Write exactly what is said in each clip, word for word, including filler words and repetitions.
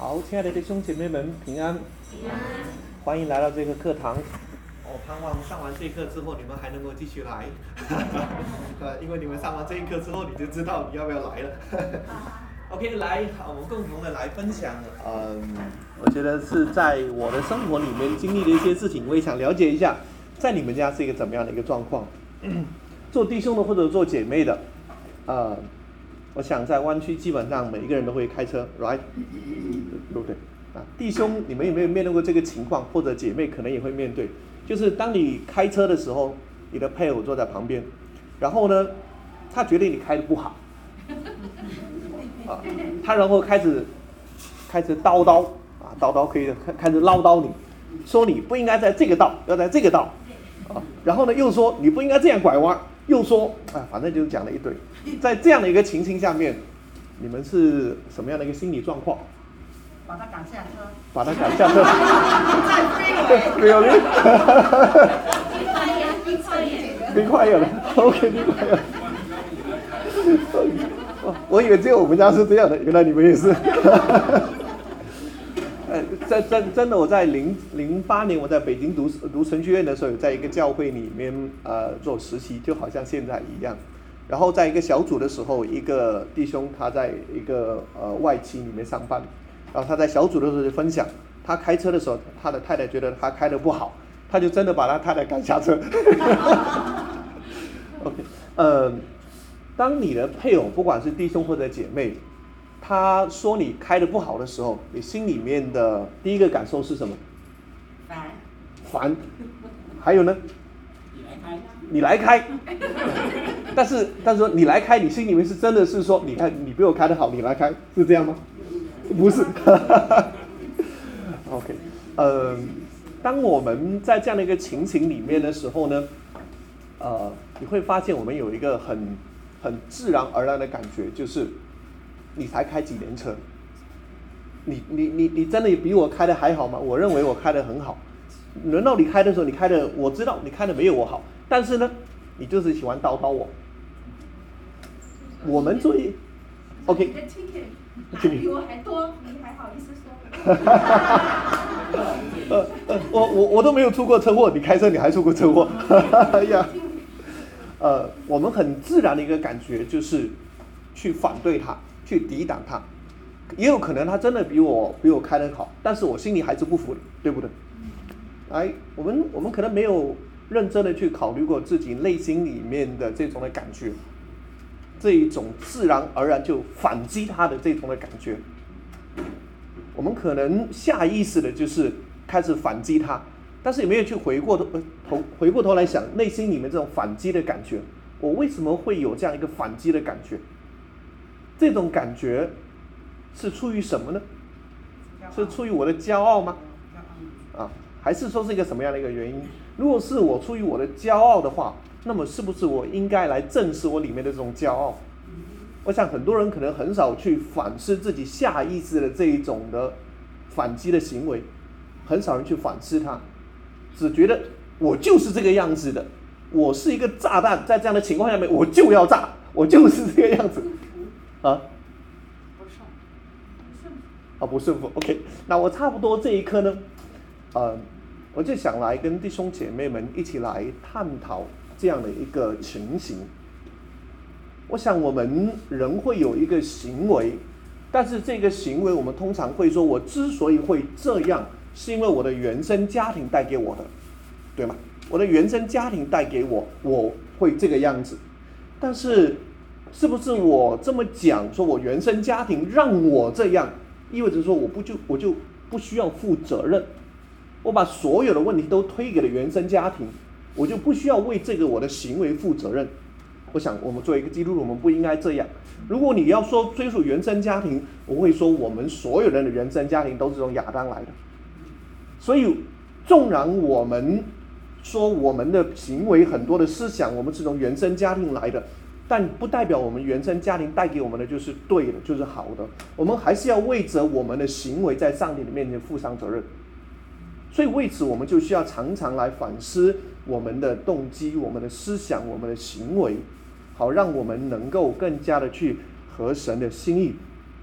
好，亲爱的弟兄姐妹们，平安！ 平安！ 欢迎来到这个课堂。我盼望上完这一课之后，你们还能够继续来，呃，因为你们上完这一课之后，你就知道你要不要来了。OK， 来，好，我们共同的来分享。嗯，我觉得是在我的生活里面经历的一些事情，我也想了解一下，在你们家是一个怎么样的一个状况。做弟兄的或者做姐妹的，呃。我想在湾区基本上每一个人都会开车 ，right， 对不对？啊，弟兄，你们有没有面对过这个情况？或者姐妹可能也会面对，就是当你开车的时候，你的配偶坐在旁边，然后呢，他觉得你开得不好，啊，他然后开始开始叨叨啊，叨叨可以开始唠叨你，说你不应该在这个道，要在这个道，啊，然后呢又说你不应该这样拐弯。又说，啊，反正就讲了一堆。在这样的一个情形下面，你们是什么样的一个心理状况？ 把他赶下车。 把他赶下车。 再飞没有没有。 冰快点， 冰快点了 ，OK， 冰快点。我以为只有我们家是这样的，原来你们也是。呃，真真真的，我在零零八年我在北京读读神学院的时候，有在一个教会里面呃做实习，就好像现在一样。然后在一个小组的时候，一个弟兄他在一个呃外企里面上班，然后他在小组的时候就分享，他开车的时候，他的太太觉得他开得不好，他就真的把他太太赶下车。OK， 呃，当你的配偶不管是弟兄或者姐妹，他说你开得不好的时候，你心里面的第一个感受是什么？ 烦。 烦。还有呢？ 你来开。 你来开。但是，但是说你来开，你心里面是真的是说，你看你比我开得好，你来开，是这样吗？不是。OK， 呃，当我们在这样的一个情形里面的时候呢，呃，你会发现我们有一个很很自然而然的感觉，就是。你才开几年车？你你你你真的比我开的还好吗？我认为我开的很好。轮到你开的时候，你开的我知道你开的没有我好，但是呢，你就是喜欢叨叨我。我们注意 ，OK。 你的 ticket 比我还多，你还好意思说？ 呃呃，我我我都没有出过车祸，你开车你还出过车祸？哎呀，呃，我们很自然的一个感觉就是去反对他。去抵挡他，也有可能他真的比我比我开得好，但是我心里还是不服的，对不对？哎，我们我们可能没有认真的去考虑过自己内心里面的这种的感觉，这一种自然而然就反击他的这种的感觉，我们可能下意识的就是开始反击他，但是也没有去回过头头回过头来想内心里面这种反击的感觉，我为什么会有这样一个反击的感觉？这种感觉是出于什么呢？是出于我的骄傲吗？啊，还是说是一个什么样的一个原因？如果是我出于我的骄傲的话，那么是不是我应该来正视我里面的这种骄傲？我想很多人可能很少去反思自己下意识的这一种的反击的行为，很少人去反思它，只觉得我就是这个样子的，我是一个炸弹，在这样的情况下面我就要炸，我就是这个样子。啊， 不顺， 啊不顺服 ，OK， 那我差不多这一刻呢，呃，我就想来跟弟兄姐妹们一起来探讨这样的一个情形。我想我们人会有一个行为，但是这个行为我们通常会说，我之所以会这样，是因为我的原生家庭带给我的，对吗？我的原生家庭带给我，我会这个样子，但是。是不是我这么讲，说我原生家庭让我这样，意味着说我不就我就不需要负责任，我把所有的问题都推给了原生家庭，我就不需要为这个我的行为负责任。我想我们作为一个基督徒，我们不应该这样。如果你要说追溯原生家庭，我会说我们所有人的原生家庭都是从亚当来的。所以纵然我们说我们的行为很多的思想，我们是从原生家庭来的。但不代表我们原生家庭带给我们的就是对的，就是好的。我们还是要为着我们的行为在上帝的面前负上责任。所以为此，我们就需要常常来反思我们的动机、我们的思想、我们的行为，好让我们能够更加的去合神的心意。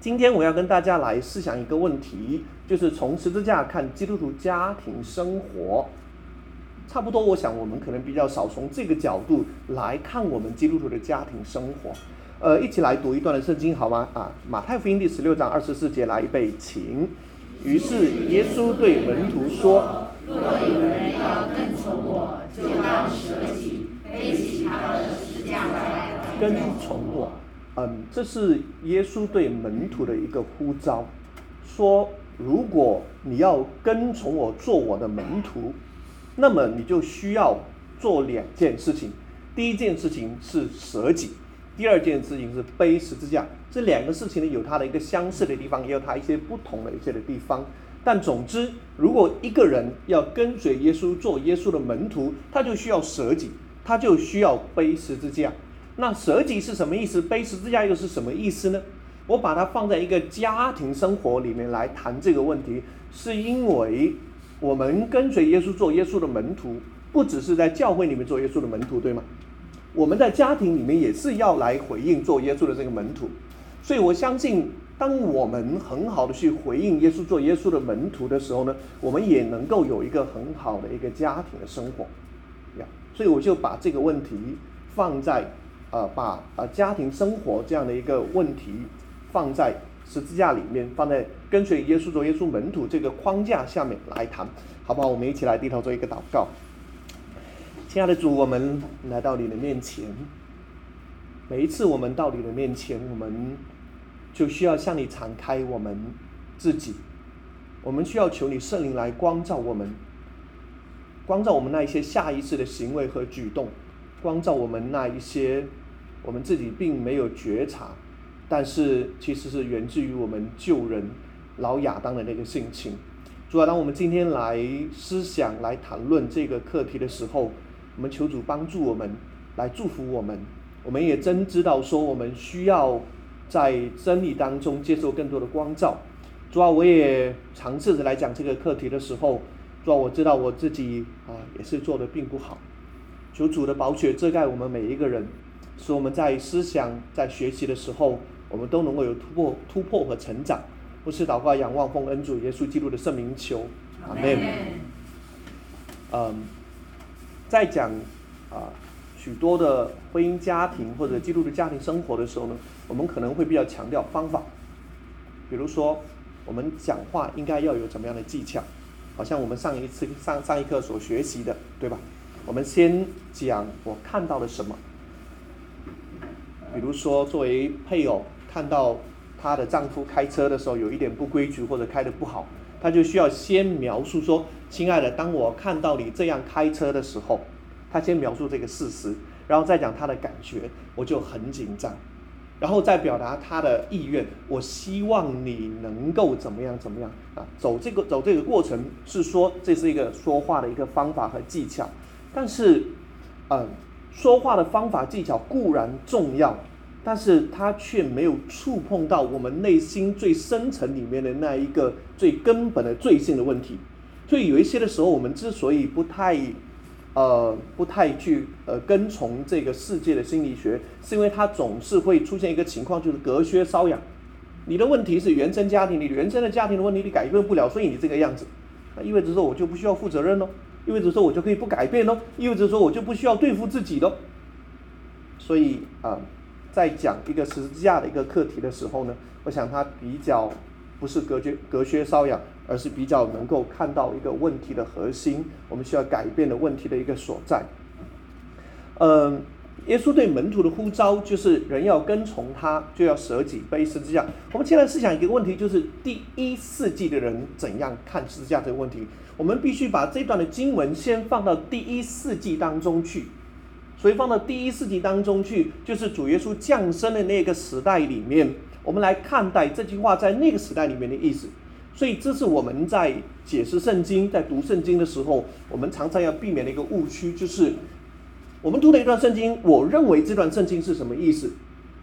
今天我要跟大家来思想一个问题，就是从十字架看基督徒家庭生活。差不多我想我们可能比较少从这个角度来看我们基督徒的家庭生活。呃，一起来读一段的圣经好吗？啊，马太福音第十六章二十四节，来预备，请。于是耶稣对门徒说： 若有人要跟从我，就当舍己，背起他的十字架来跟从我。嗯，这是耶稣对门徒的一个呼召，说如果你要跟从我做我的门徒，那么你就需要做两件事情。第一件事情是舍己，第二件事情是背十字架。这两个事情呢，有它的一个相似的地方，也有它一些不同的一些的地方。但总之，如果一个人要跟随耶稣做耶稣的门徒，他就需要舍己，他就需要背十字架。那舍己是什么意思？背十字架又是什么意思呢？我把它放在一个家庭生活里面来谈这个问题，是因为我们跟随耶稣做耶稣的门徒，不只是在教会里面做耶稣的门徒，对吗？我们在家庭里面也是要来回应做耶稣的这个门徒。所以我相信，当我们很好的去回应耶稣做耶稣的门徒的时候呢，我们也能够有一个很好的一个家庭的生活。所以我就把这个问题放在呃，把呃家庭生活这样的一个问题放在十字架里面，放在跟随耶稣做耶稣门徒这个框架下面来谈，好不好？我们一起来低头做一个祷告。亲爱的主，我们来到你的面前，每一次我们到你的面前，我们就需要向你敞开我们自己，我们需要求你圣灵来光照我们，光照我们那一些下意识的行为和举动，光照我们那一些我们自己并没有觉察，但是其实是源自于我们旧人老亚当的那个性情。主啊，当我们今天来思想来谈论这个课题的时候，我们求主帮助我们，来祝福我们。我们也真知道说我们需要在真理当中接受更多的光照。主啊，我也尝试着来讲这个课题的时候，主啊，我知道我自己啊也是做得并不好。求主的宝血遮盖我们每一个人，使我们在思想在学习的时候，我们都能够有突破突破和成长。不是祷告仰望奉恩主耶稣基督的圣名求，阿们。嗯，在讲啊许多的婚姻家庭或者基督的家庭生活的时候呢，我们可能会比较强调方法，比如说我们讲话应该要有怎么样的技巧，好像我们上一次上上一课所学习的，对吧？我们先讲我看到了什么，比如说作为配偶看到她的丈夫开车的时候有一点不规矩或者开得不好，她就需要先描述说，亲爱的，当我看到你这样开车的时候，她先描述这个事实，然后再讲她的感觉，我就很紧张，然后再表达她的意愿，我希望你能够怎么样怎么样啊，走这个走这个过程是说这是一个说话的一个方法和技巧，但是嗯，说话的方法技巧固然重要，但是它却没有触碰到我们内心最深层里面的那一个最根本的罪性的问题。所以有一些的时候，我们之所以不太呃不太去呃跟从这个世界的心理学，是因为它总是会出现一个情况，就是隔靴搔痒。你的问题是原生家庭，你原生的家庭的问题你改变不了，所以你这个样子，那意味着说我就不需要负责任咯，意味着说我就可以不改变咯，意味着说我就不需要对付自己咯。所以啊、呃，在讲一个十字架的一个课题的时候呢，我想它比较不是隔靴隔靴搔痒，而是比较能够看到一个问题的核心，我们需要改变的问题的一个所在。嗯，耶稣对门徒的呼召就是人要跟从他，就要舍己背十字架。我们现在思想一个问题，就是第一世纪的人怎样看十字架这个问题。我们必须把这段的经文先放到第一世纪当中去。所以放到第一世纪当中去，就是主耶稣降生的那个时代里面，我们来看待这句话在那个时代里面的意思。所以这是我们在解释圣经在读圣经的时候，我们常常要避免的一个误区，就是我们读了一段圣经，我认为这段圣经是什么意思，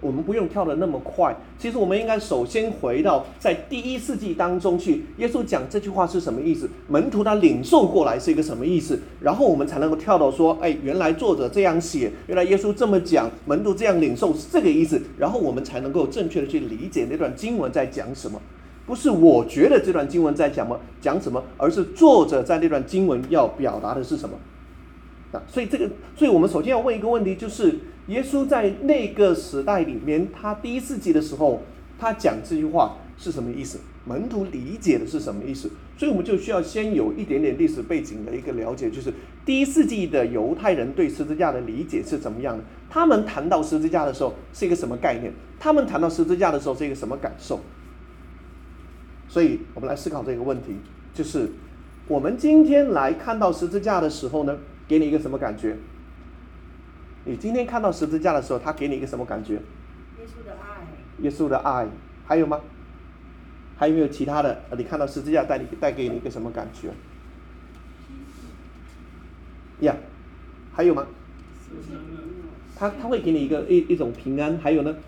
我们不用跳得那么快。其实我们应该首先回到在第一世纪当中去，耶稣讲这句话是什么意思，门徒他领受过来是一个什么意思，然后我们才能够跳到说，哎，原来作者这样写，原来耶稣这么讲，门徒这样领受是这个意思，然后我们才能够正确的去理解那段经文在讲什么。不是我觉得这段经文在讲什么讲什么，而是作者在那段经文要表达的是什么。啊，所以这个，所以我们首先要问一个问题，就是耶稣在那个时代里面，他第一世纪的时候，他讲这句话是什么意思？门徒理解的是什么意思？所以我们就需要先有一点点历史背景的一个了解，就是第一世纪的犹太人对十字架的理解是怎么样的？他们谈到十字架的时候是一个什么概念？他们谈到十字架的时候是一个什么感受？所以我们来思考这个问题，就是我们今天来看到十字架的时候呢，给你一个什么感觉？你今天看到十字架的时候，他给你一个什么感觉？ 耶稣的爱。 耶稣的爱，还有吗？还有没有其他的？你看到十字架带你带给你一个什么感觉？呀、yeah, 还有吗？他他会给你一个一一种平安，还有呢？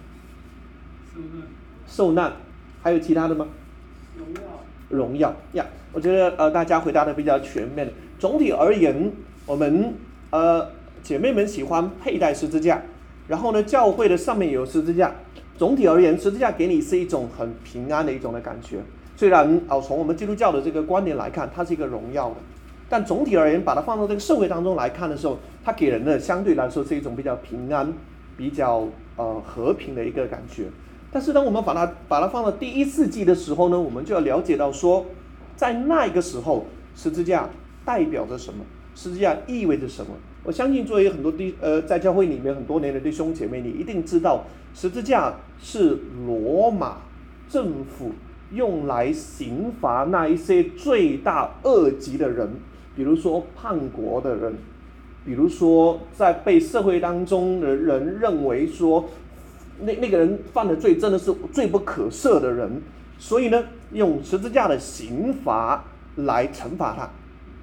受难，还有其他的吗？ 荣耀。 荣耀呀， yeah, 我觉得呃大家回答的比较全面。总体而言，我们呃姐妹们喜欢佩戴十字架，然后呢教会的上面有十字架。总体而言，十字架给你是一种很平安的一种的感觉。虽然哦从我们基督教的这个观点来看，它是一个荣耀的，但总体而言，把它放到这个社会当中来看的时候，它给人的相对来说是一种比较平安、比较呃和平的一个感觉。但是当我们把它把它放到第一世纪的时候呢，我们就要了解到说，在那个时候，十字架代表着什么？十字架意味着什么？我相信作为很多弟呃在教会里面很多年的弟兄姐妹，你一定知道，十字架是罗马政府用来刑罚那一些罪大恶极的人，比如说叛国的人，比如说在被社会当中的人认为说那那个人犯的罪真的是罪不可赦的人，所以呢，用十字架的刑罚来惩罚他。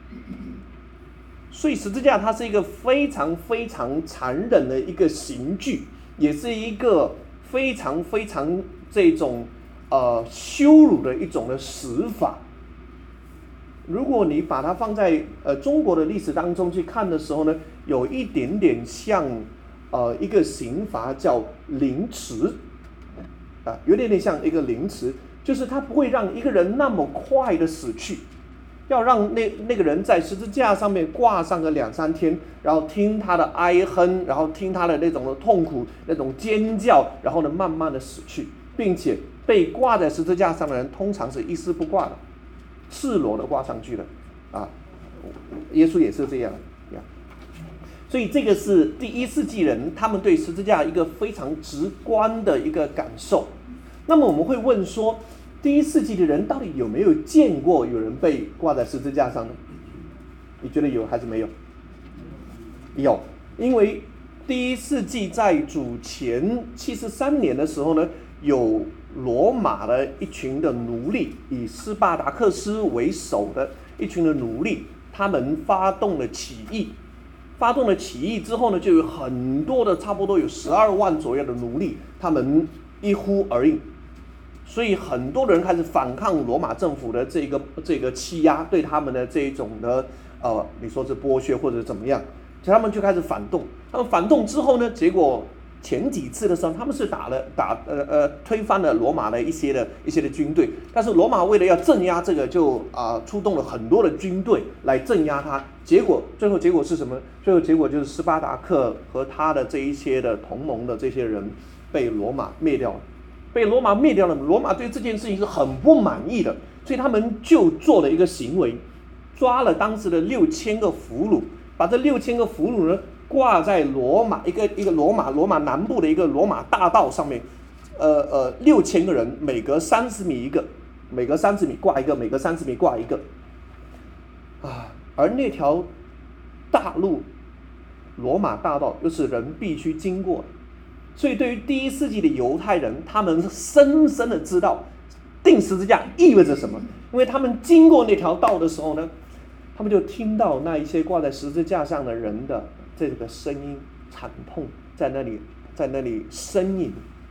所以十字架它是一个非常非常残忍的一个刑具，也是一个非常非常这种呃羞辱的一种的死法。如果你把它放在呃中国的历史当中去看的时候呢，有一点点像呃一个刑罚叫凌迟，啊，有点点像一个凌迟，就是它不会让一个人那么快的死去。要让那那个人在十字架上面挂上个两三天，然后听他的哀哼，然后听他的那种的痛苦、那种尖叫，然后呢慢慢的死去，并且被挂在十字架上的人通常是一丝不挂的，赤裸的挂上去的，啊，耶稣也是这样呀。所以这个是第一世纪人他们对十字架一个非常直观的一个感受。那么我们会问说，第一世纪的人到底有没有见过有人被挂在十字架上呢？你觉得有还是没有？有，因为第一世纪在主前七十三年的时候呢，有罗马的一群的奴隶，以斯巴达克斯为首的一群的奴隶，他们发动了起义。发动了起义之后呢，就有很多的，差不多有十二万左右的奴隶，他们一呼而应。所以很多人开始反抗罗马政府的这个这个欺压，对他们的这一种的呃，你说是剥削或者怎么样，所以他们就开始反动。他们反动之后呢，结果前几次的时候，他们是打了打呃呃推翻了罗马的一些的一些的军队，但是罗马为了要镇压这个，就啊、呃、出动了很多的军队来镇压他。结果最后结果是什么？最后结果就是斯巴达克和他的这一些的同盟的这些人被罗马灭掉了。被罗马灭掉了，罗马对这件事情是很不满意的，所以他们就做了一个行为，抓了当时的六千个俘虏，把这六千个俘虏呢挂在罗马一个一个罗马罗马南部的一个罗马大道上面，呃呃六千个人，每隔三十米一个，每隔三十米挂一个，每隔三十米挂一个，啊，而那条大路罗马大道又是人必须经过的。所以对于第一世纪的犹太人，他们深深的知道钉十字架意味着什么，因为他们经过那条道的时候呢，他们就听到那一些挂在十字架上的人的这个声音惨痛，在那里在那里呻吟，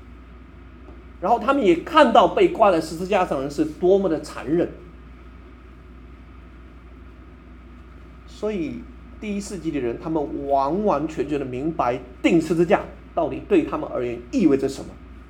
然后他们也看到被挂在十字架上的人是多么的残忍。所以第一世纪的人，他们完完全全的明白钉十字架到底对他们而言意味着什么。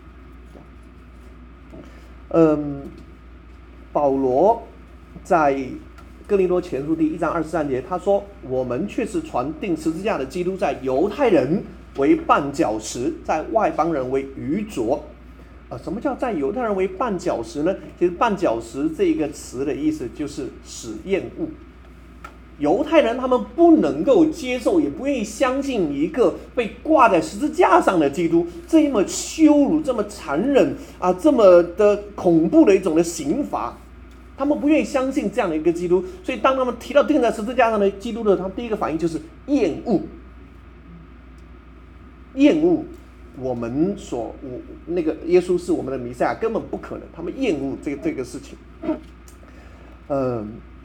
嗯，保罗在哥林多前书第一章二十三节，他说：“我们却是传钉十字架的基督，在犹太人为绊脚石，在外邦人为愚拙。”呃，什么叫在犹太人为绊脚石呢？其实绊脚石这个词的意思就是使厌恶。犹太人他们不能够接受，也不愿意相信一个被挂在十字架上的基督，这么羞辱、这么残忍啊，这么的恐怖的一种的刑罚，他们不愿意相信这样的一个基督。所以当他们提到钉在十字架上的基督的，他们第一个反应就是厌恶，厌恶我们所我那个耶稣是我们的弥赛亚，根本不可能，他们厌恶这个这个事情。嗯。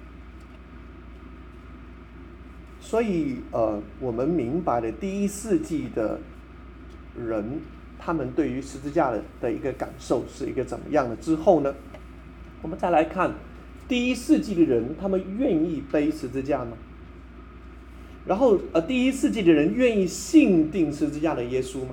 所以，呃，我们明白了第一世纪的人，他们对于十字架的的一个感受是一个怎么样的之后呢，我们再来看第一世纪的人，他们愿意背十字架吗？然后，呃，第一世纪的人愿意信定十字架的耶稣吗？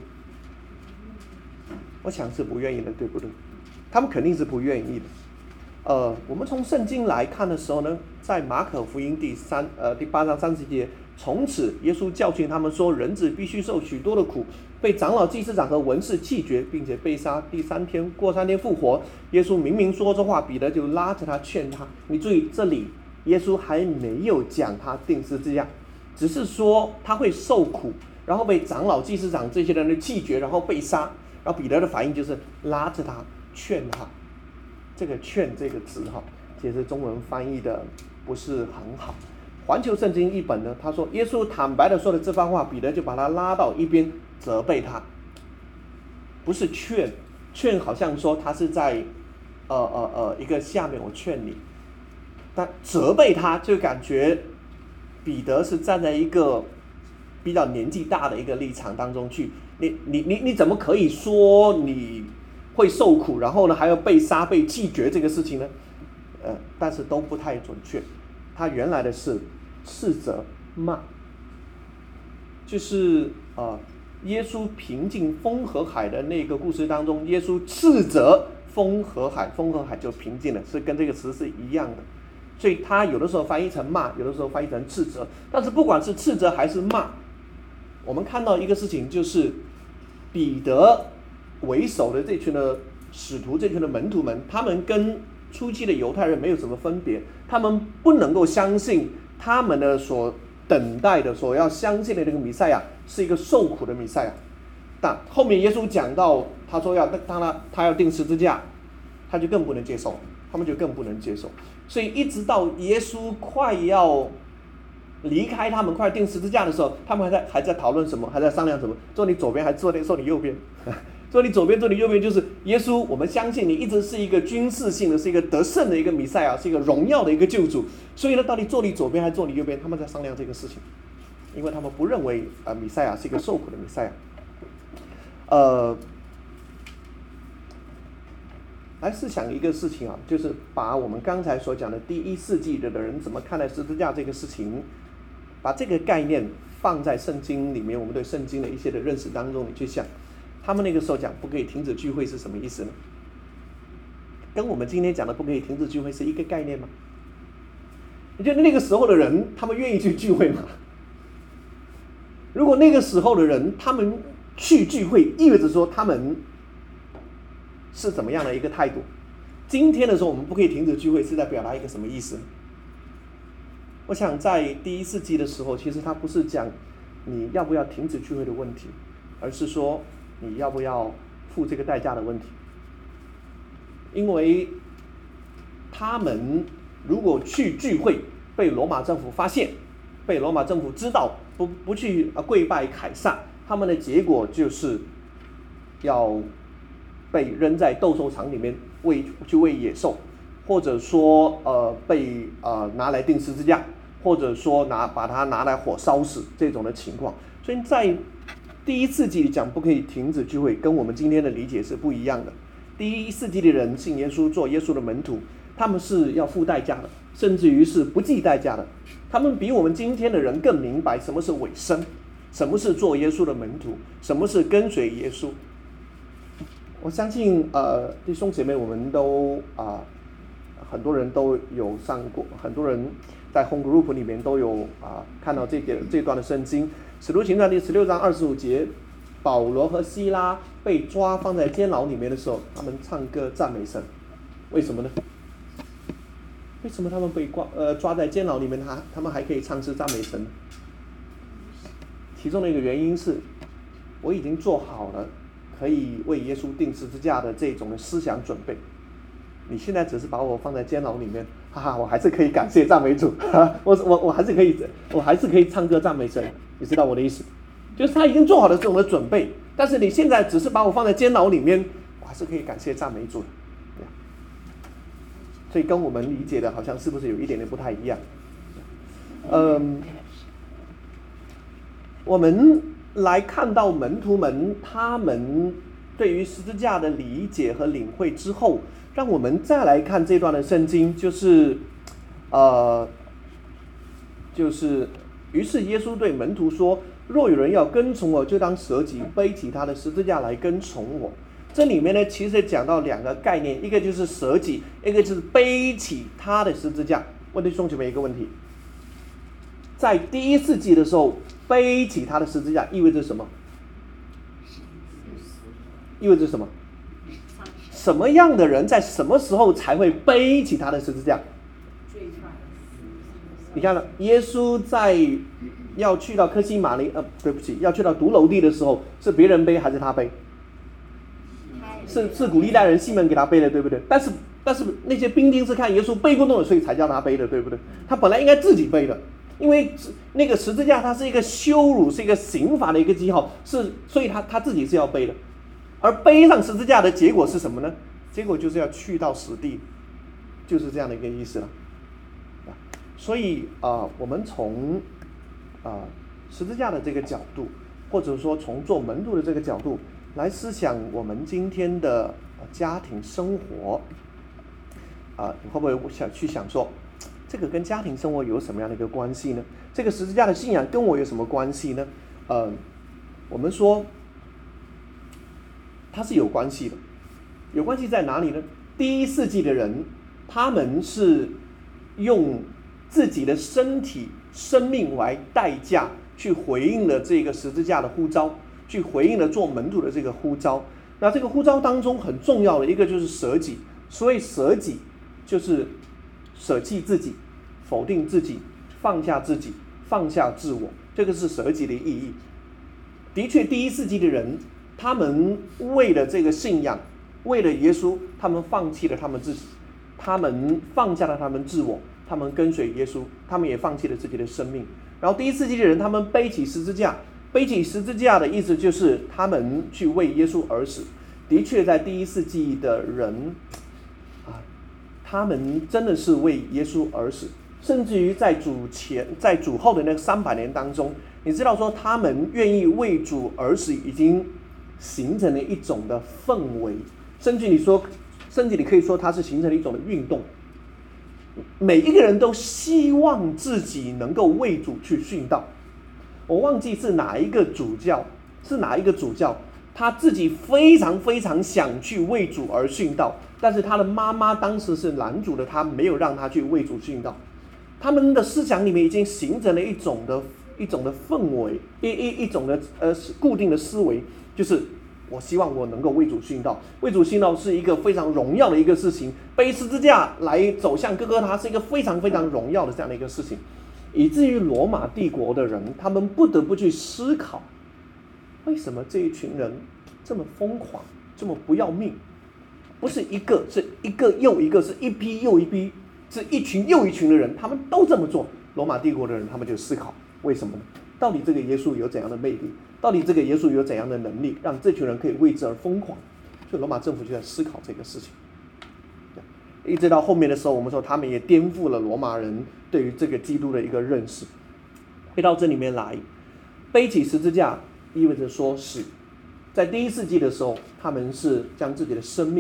我想是不愿意的，对不对？他们肯定是不愿意的。呃，我们从圣经来看的时候呢，在马可福音第三呃第八章三十节，从此耶稣教训他们说，人子必须受许多的苦，被长老、祭司长和文士弃绝，并且被杀，第三天过三天复活。耶稣明明说这话，彼得就拉着他劝他。你注意，这里耶稣还没有讲他钉十字架，只是说他会受苦，然后被长老、祭司长这些人的弃绝，然后被杀。然后彼得的反应就是拉着他劝他。这个劝这个字哈，其实中文翻译的不是很好。环球圣经译本呢，他说耶稣坦白的说了这番话，彼得就把他拉到一边责备他，不是劝，劝好像说他是在呃呃呃一个下面我劝你，但责备他就感觉彼得是站在一个比较年纪大的一个立场当中去，你你你你怎么可以说你会受苦，然后呢还要被杀、被弃绝这个事情呢？呃，但是都不太准确。他原来的是斥责、骂，就是呃，耶稣平静风和海的那个故事当中，耶稣斥责风和海，风和海就平静了，是跟这个词是一样的。所以他有的时候翻译成骂，有的时候翻译成斥责。但是不管是斥责还是骂，我们看到一个事情，就是彼得为首的这群的使徒，这群的门徒们，他们跟初期的犹太人没有什么分别，他们不能够相信他们的所等待的、所要相信的那个弥赛亚是一个受苦的弥赛亚。但后面耶稣讲到，他说要当他他要钉十字架，他就更不能接受，他们就更不能接受。所以一直到耶稣快要离开他们，快钉十字架的时候，他们还在还在讨论什么，还在商量什么，坐你左边还坐你坐你右边。坐你左边，坐你右边，就是耶稣。我们相信你一直是一个军事性的，是一个得胜的一个弥赛亚，是一个荣耀的一个救主。所以呢，到底坐你左边还是坐你右边？他们在商量这个事情，因为他们不认为呃弥赛亚是一个受苦的弥赛亚。呃，来试想一个事情啊，就是把我们刚才所讲的第一世纪的人怎么看待十字架这个事情，把这个概念放在圣经里面，我们对圣经的一些的认识当中，你去想。他们那个时候讲不可以停止聚会是什么意思呢？跟我们今天讲的不可以停止聚会是一个概念吗？你觉得那个时候的人他们愿意去聚会吗？如果那个时候的人他们去聚会，意味着说他们是怎么样的一个态度？今天的时候我们不可以停止聚会是在表达一个什么意思呢？我想在第一世纪的时候，其实他不是讲你要不要停止聚会的问题，而是说你要不要付这个代价的问题。因为他们如果去聚会被罗马政府发现，被罗马政府知道，不不去跪拜凯撒，他们的结果就是要被扔在斗兽场里面喂去喂野兽，或者说呃被呃拿来钉十字架，或者说拿把它拿来火烧死这种的情况。所以在第一世纪讲不可以停止聚会，跟我们今天的理解是不一样的。 第一世纪的人信耶稣做耶稣的门徒，他们是要付代价的，甚至于是不计代价的。他们比我们今天的人更明白什么是委身，什么是做耶稣的门徒，什么是跟随耶稣。我相信呃弟兄姐妹，我们都啊、呃、很多人都有上过，很多人在 home group 里面都有啊、呃、看到这个这段的圣经，使徒行传第十六章二十五节，保罗和希拉被抓放在监牢里面的时候，他们唱歌赞美神。为什么呢？为什么他们被抓呃抓在监牢里面，他他们还可以唱诗赞美神？其中的一个原因是，我已经做好了可以为耶稣钉十字架的这种的思想准备。你现在只是把我放在监牢里面，哈哈，我还是可以感谢赞美主，哈我我我还是可以，我还是可以唱歌赞美神。你知道我的意思？就是他已经做好了这种的准备，但是你现在只是把我放在监牢里面，我还是可以感谢赞美主。所以跟我们理解的好像是不是有一点点不太一样？嗯，我们来看到门徒们他们对于十字架的理解和领会之后，让我们再来看这段的圣经，就是呃，就是于是耶稣对门徒说：若有人要跟从我，就当舍己，背起他的十字架来跟从我。这里面呢，其实讲到两个概念，一个就是舍己，一个就是背起他的十字架。问弟兄姐妹一个问题，在第一世纪的时候，背起他的十字架意味着什么？意味着什么？什么样的人在什么时候才会背起他的十字架？你看了，耶稣在要去到客西马尼，呃，对不起，要去到独楼地的时候，是别人背还是他背？是是古利奈人西门给他背的，对不对？但是但是那些兵丁是看耶稣背不动了，所以才叫他背的，对不对？他本来应该自己背的，因为那个十字架它是一个羞辱，是一个刑罚的一个记号，是所以他他自己是要背的。而背上十字架的结果是什么呢？结果就是要去到死地，就是这样的一个意思了。所以啊、呃，我们从啊、呃、十字架的这个角度，或者说从做门徒的这个角度来思想我们今天的家庭生活，啊、呃，你会不会想去想说，这个跟家庭生活有什么样的一个关系呢？这个十字架的信仰跟我有什么关系呢？呃，我们说它是有关系的，有关系在哪里呢？第一世纪的人，他们是用自己的身体、生命为代价，去回应了这个十字架的呼召，去回应了做门徒的这个呼召。那这个呼召当中很重要的一个就是舍己，所以舍己就是舍弃自己，否定自己，放下自己，放下自我，这个是舍己的意义。的确，第一世纪的人，他们为了这个信仰，为了耶稣，他们放弃了他们自己，他们放下了他们自我，他们跟随耶稣，他们也放弃了自己的生命。然后第一世纪的人，他们背起十字架，背起十字架的意思就是他们去为耶稣而死。的确，在第一世纪的人啊，他们真的是为耶稣而死，甚至于在主前、在主后的那三百年当中，你知道说他们愿意为主而死，已经形成了一种的氛围，甚至你说，甚至你可以说它是形成了一种的运动。每一个人都希望自己能够为主去殉道。我忘记是哪一个主教，是哪一个主教，他自己非常非常想去为主而殉道，但是他的妈妈当时是拦阻的，他没有让他去为主殉道。他们的思想里面已经形成了一种的一种的氛围，一一一种的呃固定的思维，就是我希望我能够为主殉道，为主殉道是一个非常荣耀的一个事情，背十字架来走向哥哥他是一个非常非常荣耀的这样的一个事情，以至于罗马帝国的人，他们不得不去思考，为什么这一群人这么疯狂，这么不要命？不是一个，是一个又一个，是一批又一批，是一群又一群的人，他们都这么做。罗马帝国的人，他们就思考，为什么呢？到底这个耶稣有怎样的魅力？到底这个耶稣有怎样的能力，让这群人可以为之而疯狂？所以罗马政府就在思考这个事情。一直到后面的时候，我们说他们也颠覆了罗马人对于这个基督的一个认识。回到这里面来，背起十字架意味着说死。在第一世纪的时候，他们是将自己的生命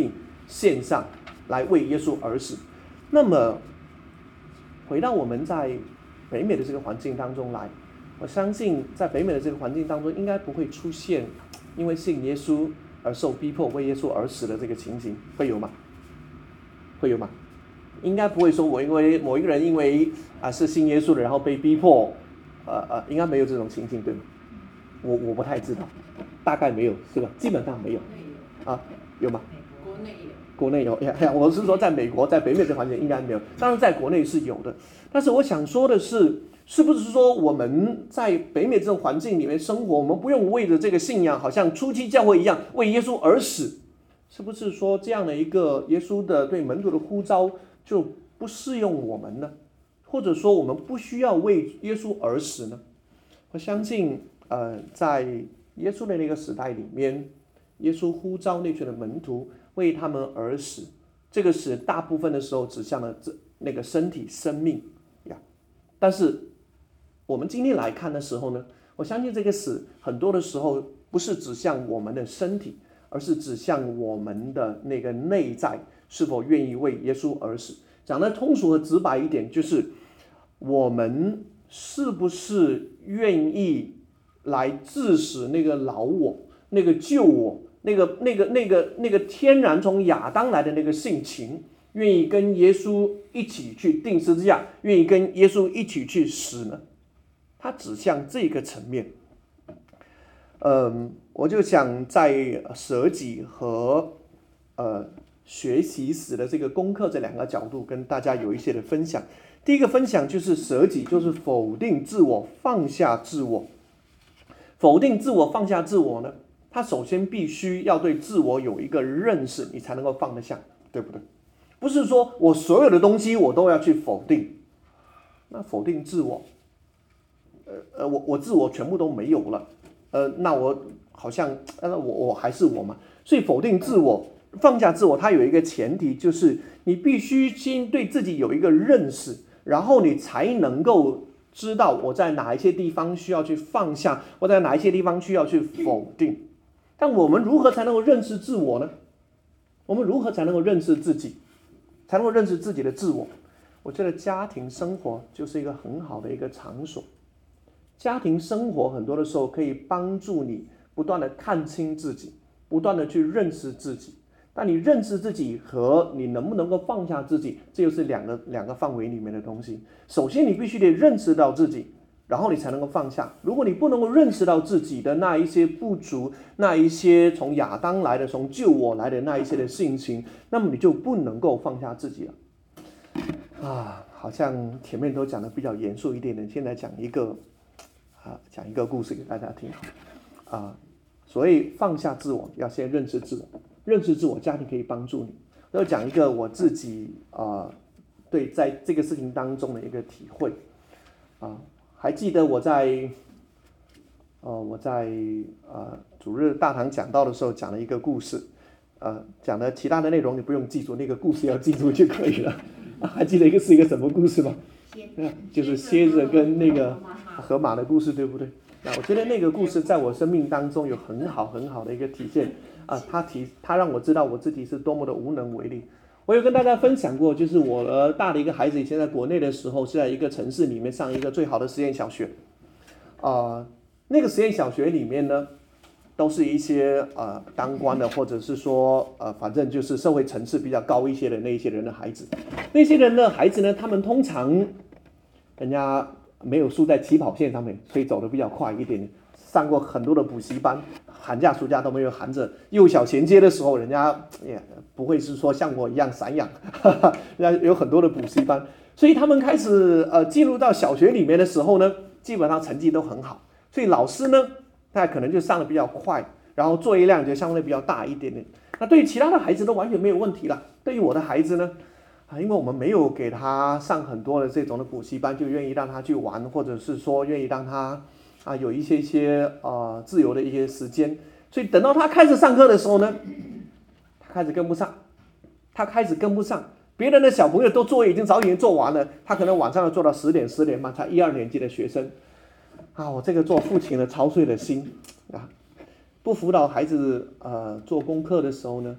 献上，来为耶稣而死。那么回到我们在北美的这个环境当中来，我相信在北美的这个环境当中，应该不会出现因为信耶稣而受逼迫为耶稣而死的这个情形，会有吗？会有吗？应该不会说我因为某一个人因为啊是信耶稣的，然后被逼迫，呃呃，应该没有这种情形，对吗？我我不太知道，大概没有，是吧？基本上没有，啊，有吗？ 国内有。 国内有呀呀，我是说在美国，在北美这环境应该没有，当然在国内是有的。但是我想说的是，是不是说我们在北美这种环境里面生活，我们不用为着这个信仰，好像初期教会一样为耶稣而死？是不是说这样的一个耶稣的对门徒的呼召就不适用我们呢？或者说我们不需要为耶稣而死呢？我相信，呃，在耶稣的那个时代里面，耶稣呼召那群的门徒为他们而死，这个死大部分的时候指向了这那个身体生命呀。但是我们今天来看的时候呢，我相信这个死很多的时候不是指向我们的身体，而是指向我们的那个内在是否愿意为耶稣而死。讲得通俗和直白一点，就是我们是不是愿意来致死那个老我，那个旧我，那个那个那个那个天然从亚当来的那个性情，愿意跟耶稣一起去钉十字架，愿意跟耶稣一起去死呢？它指向这个层面。嗯，我就想在舍己和呃学习死的这个功课这两个角度跟大家有一些的分享。第一个分享就是舍己，就是否定自我，放下自我。否定自我，放下自我呢，他首先必须要对自我有一个认识，你才能够放得下，对不对？不是说我所有的东西我都要去否定，那否定自我，呃呃，我我自我全部都没有了，呃，那我好像呃我我还是我嘛，所以否定自我，放下自我，它有一个前提，就是你必须先对自己有一个认识，然后你才能够知道我在哪一些地方需要去放下，我在哪一些地方需要去否定。但我们如何才能够认识自我呢？我们如何才能够认识自己，才能够认识自己的自我？我觉得家庭生活就是一个很好的一个场所。家庭生活很多的时候可以帮助你不断的看清自己，不断的去认识自己。但你认识自己和你能不能够放下自己，这又是两个两个范围里面的东西。首先你必须得认识到自己，然后你才能够放下。如果你不能够认识到自己的那一些不足，那一些从亚当来的，从旧我来的那一些的性情，那么你就不能够放下自己了。啊，好像前面都讲的比较严肃一点点，现在讲一个啊，讲一个故事给大家听啊。所以放下自我，要先认识自我。认识自我，家庭可以帮助你。要讲一个我自己啊、呃，对，在这个事情当中的一个体会啊、呃，还记得我在呃我在呃主日大堂讲道的时候讲了一个故事，呃讲的其他的内容你不用记住，那个故事要记住就可以了。啊、还记得一个是一个什么故事吗？就是蝎子跟那个河马的故事，对不对？那我觉得那个故事在我生命当中有很好很好的一个体现啊，他提他让我知道我自己是多么的无能为力。我有跟大家分享过，就是我大的一个孩子以前在国内的时候是在一个城市里面上一个最好的实验小学，啊、呃，那个实验小学里面呢，都是一些呃当官的，或者是说呃反正就是社会层次比较高一些的那一些人的孩子，那些人的孩子呢，他们通常人家没有输在起跑线上面，所以走得比较快一点。上过很多的补习班，寒假暑假都没有含着。幼小衔接的时候，人家也不会是说像我一样散养，人家有很多的补习班，所以他们开始呃进入到小学里面的时候呢，基本上成绩都很好。所以老师呢，他可能就上得比较快，然后作业量就相对比较大一点点。那对于其他的孩子都完全没有问题了。对于我的孩子呢？啊，因为我们没有给他上很多的这种的补习班，就愿意让他去玩，或者是说愿意让他啊有一些一些呃自由的一些时间，所以等到他开始上课的时候呢，他开始跟不上，他开始跟不上，别人的小朋友都作业已经早已经做完了，他可能晚上要做到十点十点半，才一二年级的学生啊，我这个做父亲的操碎了心啊，不辅导孩子呃做功课的时候呢，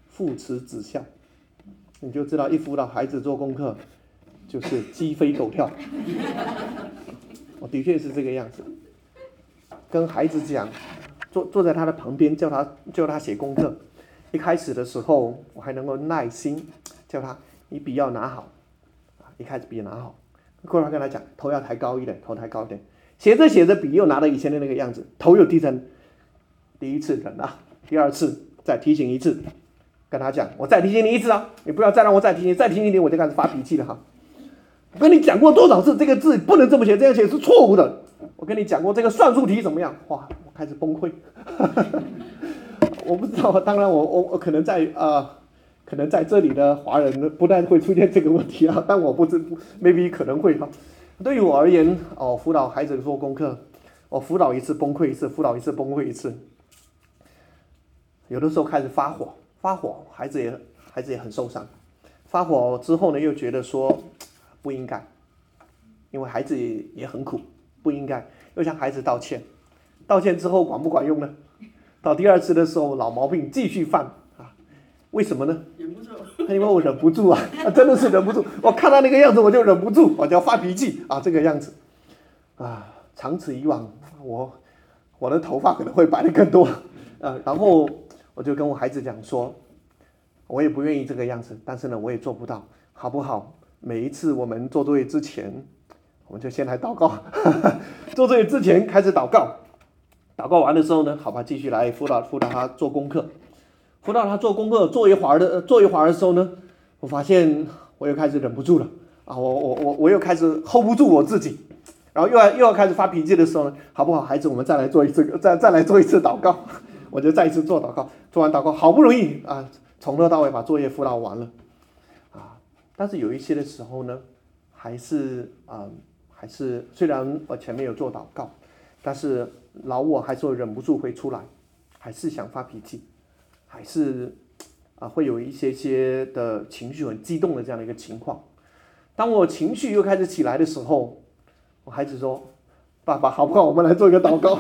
父慈子孝，你就知道一辅导孩子做功课就是鸡飞狗跳。我的确是这个样子，跟孩子讲，坐坐在他的旁边，叫他叫他写功课。一开始的时候，我还能够耐心叫他，你笔要拿好，一开始笔拿好，过会儿跟他讲，头要抬高一点，头抬高一点。写着写着，笔又拿到以前的那个样子，头又低沉。第一次忍了，第二次再提醒一次，跟他讲，我再提醒你一次啊，你不要再让我再提醒，再提醒你我就开始发脾气了哈。我跟你讲过多少次，这个字不能这么写，这样写是错误的。我跟你讲过这个算术题怎么样？哇，我开始崩溃。我不知道，当然我我我可能在啊、呃，可能在这里的华人不但会出现这个问题啊，但我不知 maybe 可能会哈。对于我而言，哦，辅导孩子做功课，我辅导一次崩溃一次，辅导一次崩溃一次。有的时候开始发火，发火，孩子也孩子也很受伤。发火之后呢，又觉得说不应该，因为孩子 也, 也很苦，不应该，又向孩子道歉。道歉之后管不管用呢？到第二次的时候，老毛病继续犯啊！为什么呢？ 忍不住， 因为我忍不住啊，啊真的是忍不住。我看到那个样子，我就忍不住，我就要发脾气啊，这个样子啊，长此以往，我我的头发可能会白的更多啊。然后我就跟我孩子讲说，我也不愿意这个样子，但是呢，我也做不到，好不好？每一次我们做作业之前，我们就先来祷告，做作业之前开始祷告。祷告完的时候呢，好吧，继续来辅导辅导他做功课，辅导他做功课，做一会儿的做一会儿的时候呢，我发现我又开始忍不住了啊，我我我我又开始 hold 不住我自己，然后又要又要开始发脾气的时候呢，好不好，孩子，我们再来做一次，再再来做一次祷告，我就再一次做祷告，做完祷告，好不容易啊，从头到尾把作业辅导完了啊，但是有一些的时候呢，还是啊、呃，还是虽然我前面有做祷告，但是老我还是会忍不住会出来，还是想发脾气，还是啊会有一些些的情绪很激动的这样的一个情况。当我情绪又开始起来的时候，我孩子说：“爸爸，好不好？我们来做一个祷告。”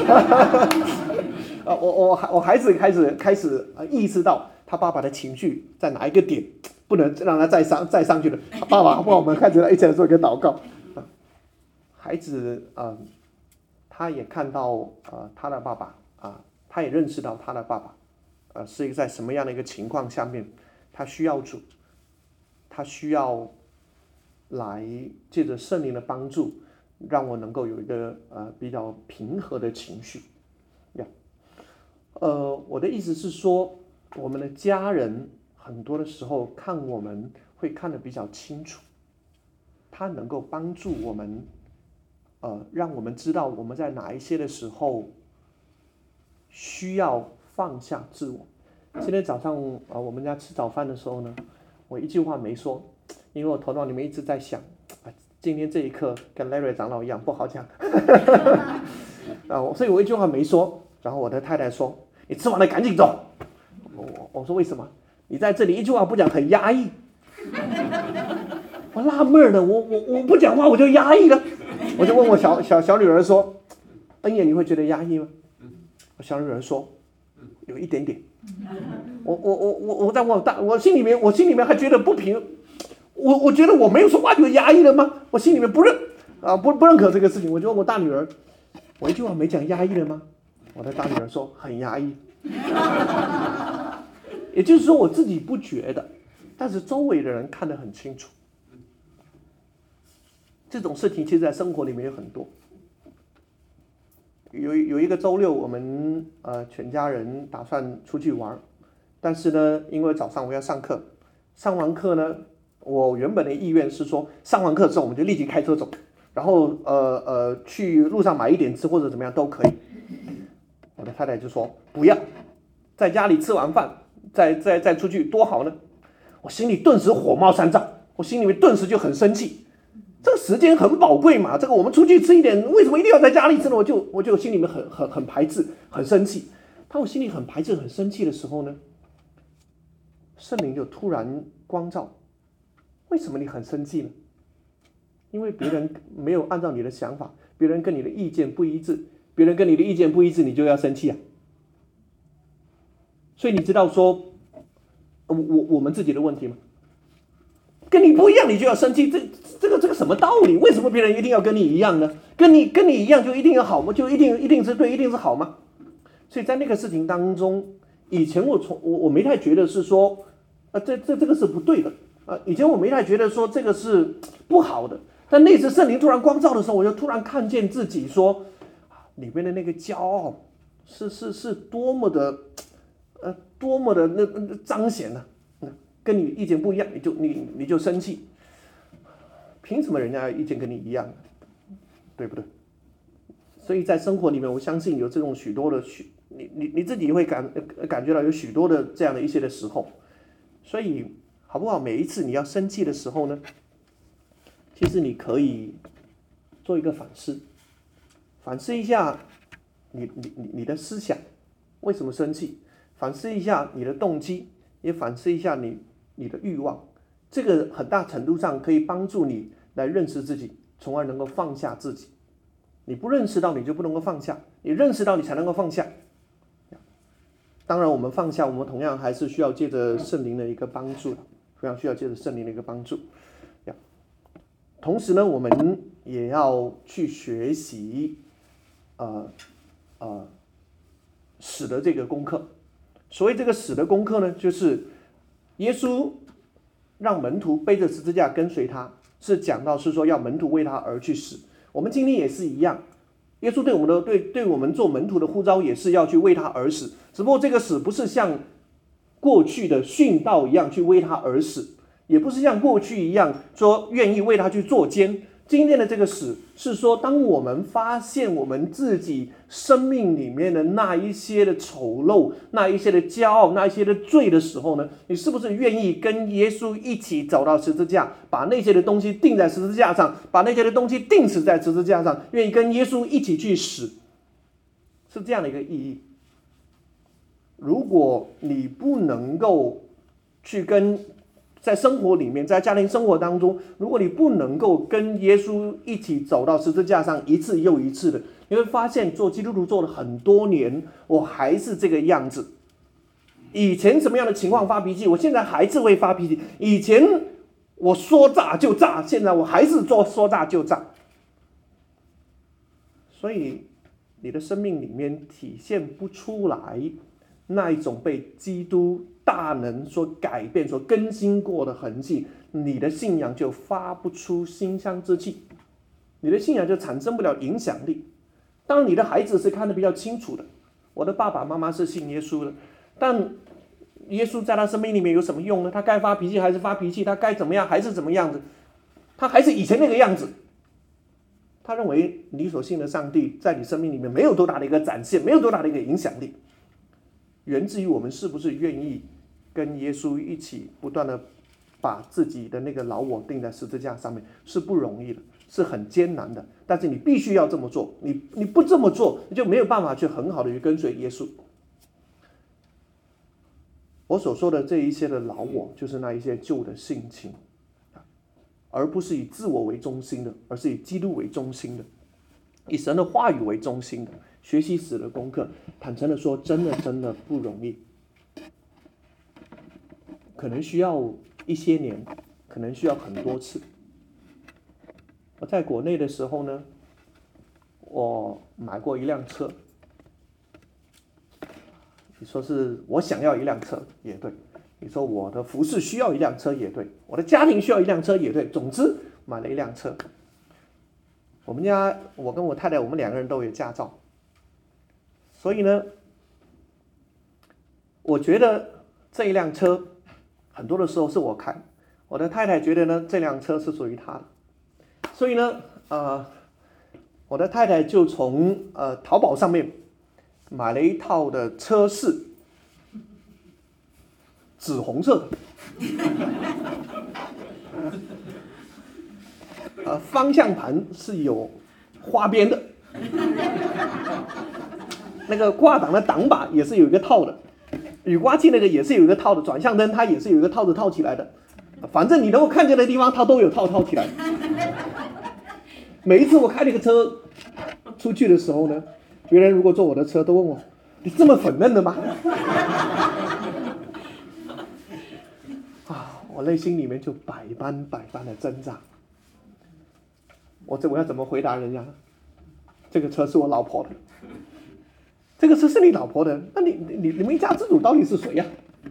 啊，我我我孩子开始开始啊意识到他爸爸的情绪在哪一个点，不能让他再上再上去了。爸爸，好不好？我们开始一起来做一个祷告。啊、孩子啊。呃他也看到呃他的爸爸啊、呃，他也认识到他的爸爸，呃是一个在什么样的一个情况下面，他需要主，他需要来借着圣灵的帮助，让我能够有一个呃比较平和的情绪，呀，呃我的意思是说，我们的家人很多的时候看我们会看得比较清楚，他能够帮助我们。呃，让我们知道我们在哪一些的时候需要放下自我。今天早上啊、呃，我们家吃早饭的时候呢，我一句话没说，因为我头脑里面一直在想，啊、今天这一刻跟 Larry 长老一样不好讲，啊，所以我一句话没说。然后我的太太说：“你吃完了赶紧走。”我我说为什么？你在这里一句话不讲，很压抑。我纳闷了，我我我不讲话我就压抑了。我就问我小小小女儿说：“恩妍，你会觉得压抑吗？”我小女儿说：“有一点点。”我我我我我在我大我心里面我心里面还觉得不平，我我觉得我没有说话就压抑了吗？我心里面不认啊不不认可这个事情。我就问我大女儿：“我一句话没讲压抑了吗？”我的大女儿说：“很压抑。”也就是说我自己不觉得，但是周围的人看得很清楚。这种事情其实在生活里面有很多。有有一个周六，我们呃全家人打算出去玩，但是呢，因为早上我要上课，上完课呢，我原本的意愿是说，上完课之后我们就立即开车走，然后呃呃去路上买一点吃或者怎么样都可以。我的太太就说不要，在家里吃完饭再再再出去多好呢。我心里顿时火冒三丈，我心里面顿时就很生气。这个时间很宝贵嘛，这个我们出去吃一点，为什么一定要在家里吃呢？我就我就心里面很很很排斥，很生气。当我心里很排斥、很生气的时候呢，圣灵就突然光照，为什么你很生气呢？因为别人没有按照你的想法，别人跟你的意见不一致，别人跟你的意见不一致，你就要生气啊。所以你知道说， 我我我们自己的问题吗？跟你不一样，你就要生气，这这个这个什么道理？为什么别人一定要跟你一样呢？跟你跟你一样就一定要好吗？就一定一定是对，一定是好吗？所以在那个事情当中，以前我从我我没太觉得是说，啊这这这个是不对的啊，以前我没太觉得说这个是不好的，但那次圣灵突然光照的时候，我就突然看见自己说，里面的那个骄傲是是是多么的，呃多么的那那彰显呢、啊？跟你意见不一样，你就你你就生气，凭什么人家意见跟你一样呢？对不对？所以在生活里面，我相信有这种许多的许，你你你自己会感感觉到有许多的这样的一些的时候，所以好不好？每一次你要生气的时候呢，其实你可以做一个反思，反思一下你你你你的思想为什么生气，反思一下你的动机，也反思一下你你的欲望，这个很大程度上可以帮助你来认识自己，从而能够放下自己。你不认识到，你就不能够放下；你认识到，你才能够放下。当然，我们放下，我们同样还是需要借着圣灵的一个帮助，非常需要借着圣灵的一个帮助。同时呢，我们也要去学习，呃呃，使的这个功课。所谓这个使的功课呢，就是耶稣让门徒背着十字架跟随他，是讲到是说要门徒为他而去死。我们今天也是一样，耶稣对我们的对对我们做门徒的呼召也是要去为他而死，只不过这个死不是像过去的殉道一样去为他而死，也不是像过去一样说愿意为他去做监。今天的这个死是说，当我们发现我们自己生命里面的那一些的丑陋，那一些的骄傲，那一些的罪的时候呢，你是不是愿意跟耶稣一起走到十字架，把那些的东西钉在十字架上，把那些的东西钉死在十字架上，愿意跟耶稣一起去死，是这样的一个意义。如果你不能够去跟在生活里面，在家庭生活当中，如果你不能够跟耶稣一起走到十字架上一次又一次的，你会发现做基督徒做了很多年，我还是这个样子。以前什么样的情况发脾气，我现在还是会发脾气。以前我说炸就炸，现在我还是做说炸就炸。所以你的生命里面体现不出来那一种被基督大能所改变、所更新过的痕迹，你的信仰就发不出馨香之气，你的信仰就产生不了影响力。当然，你的孩子是看得比较清楚的，我的爸爸妈妈是信耶稣的，但耶稣在他生命里面有什么用呢？他该发脾气还是发脾气，他该怎么样还是怎么样子，他还是以前那个样子。他认为你所信的上帝在你生命里面没有多大的一个展现，没有多大的一个影响力，源自于我们是不是愿意跟耶稣一起不断的把自己的那个老我钉在十字架上面，是不容易的，是很艰难的，但是你必须要这么做，你你不这么做，你就没有办法去很好的去跟随耶稣。我所说的这一些的老我，就是那一些旧的性情，而不是以自我为中心的，而是以基督为中心的，以神的话语为中心的。学习死的功课，坦诚的说，真的真的不容易，可能需要一些年，可能需要很多次。我在国内的时候呢，我买过一辆车。你说是我想要一辆车也对，你说我的服饰需要一辆车也对，我的家庭需要一辆车也对，总之买了一辆车。我们家我跟我太太我们两个人都有驾照，所以呢，我觉得这一辆车很多的时候是我开，我的太太觉得呢这辆车是属于她的，所以呢，呃，我的太太就从呃淘宝上面买了一套的车饰，紫红色的，呃，方向盘是有花边的，那个挂档的挡把也是有一个套的，雨刮器那个也是有一个套的，转向灯它也是有一个套子套起来的，反正你能够看见的地方它都有套套起来。每一次我开这个车出去的时候呢，别人如果坐我的车都问我，你这么粉嫩的吗？ 我内心里面就百般百般的挣扎。我这我要怎么回答人家？这个车是我老婆的，这个车是你老婆的，那你你你们一家之主到底是谁呀、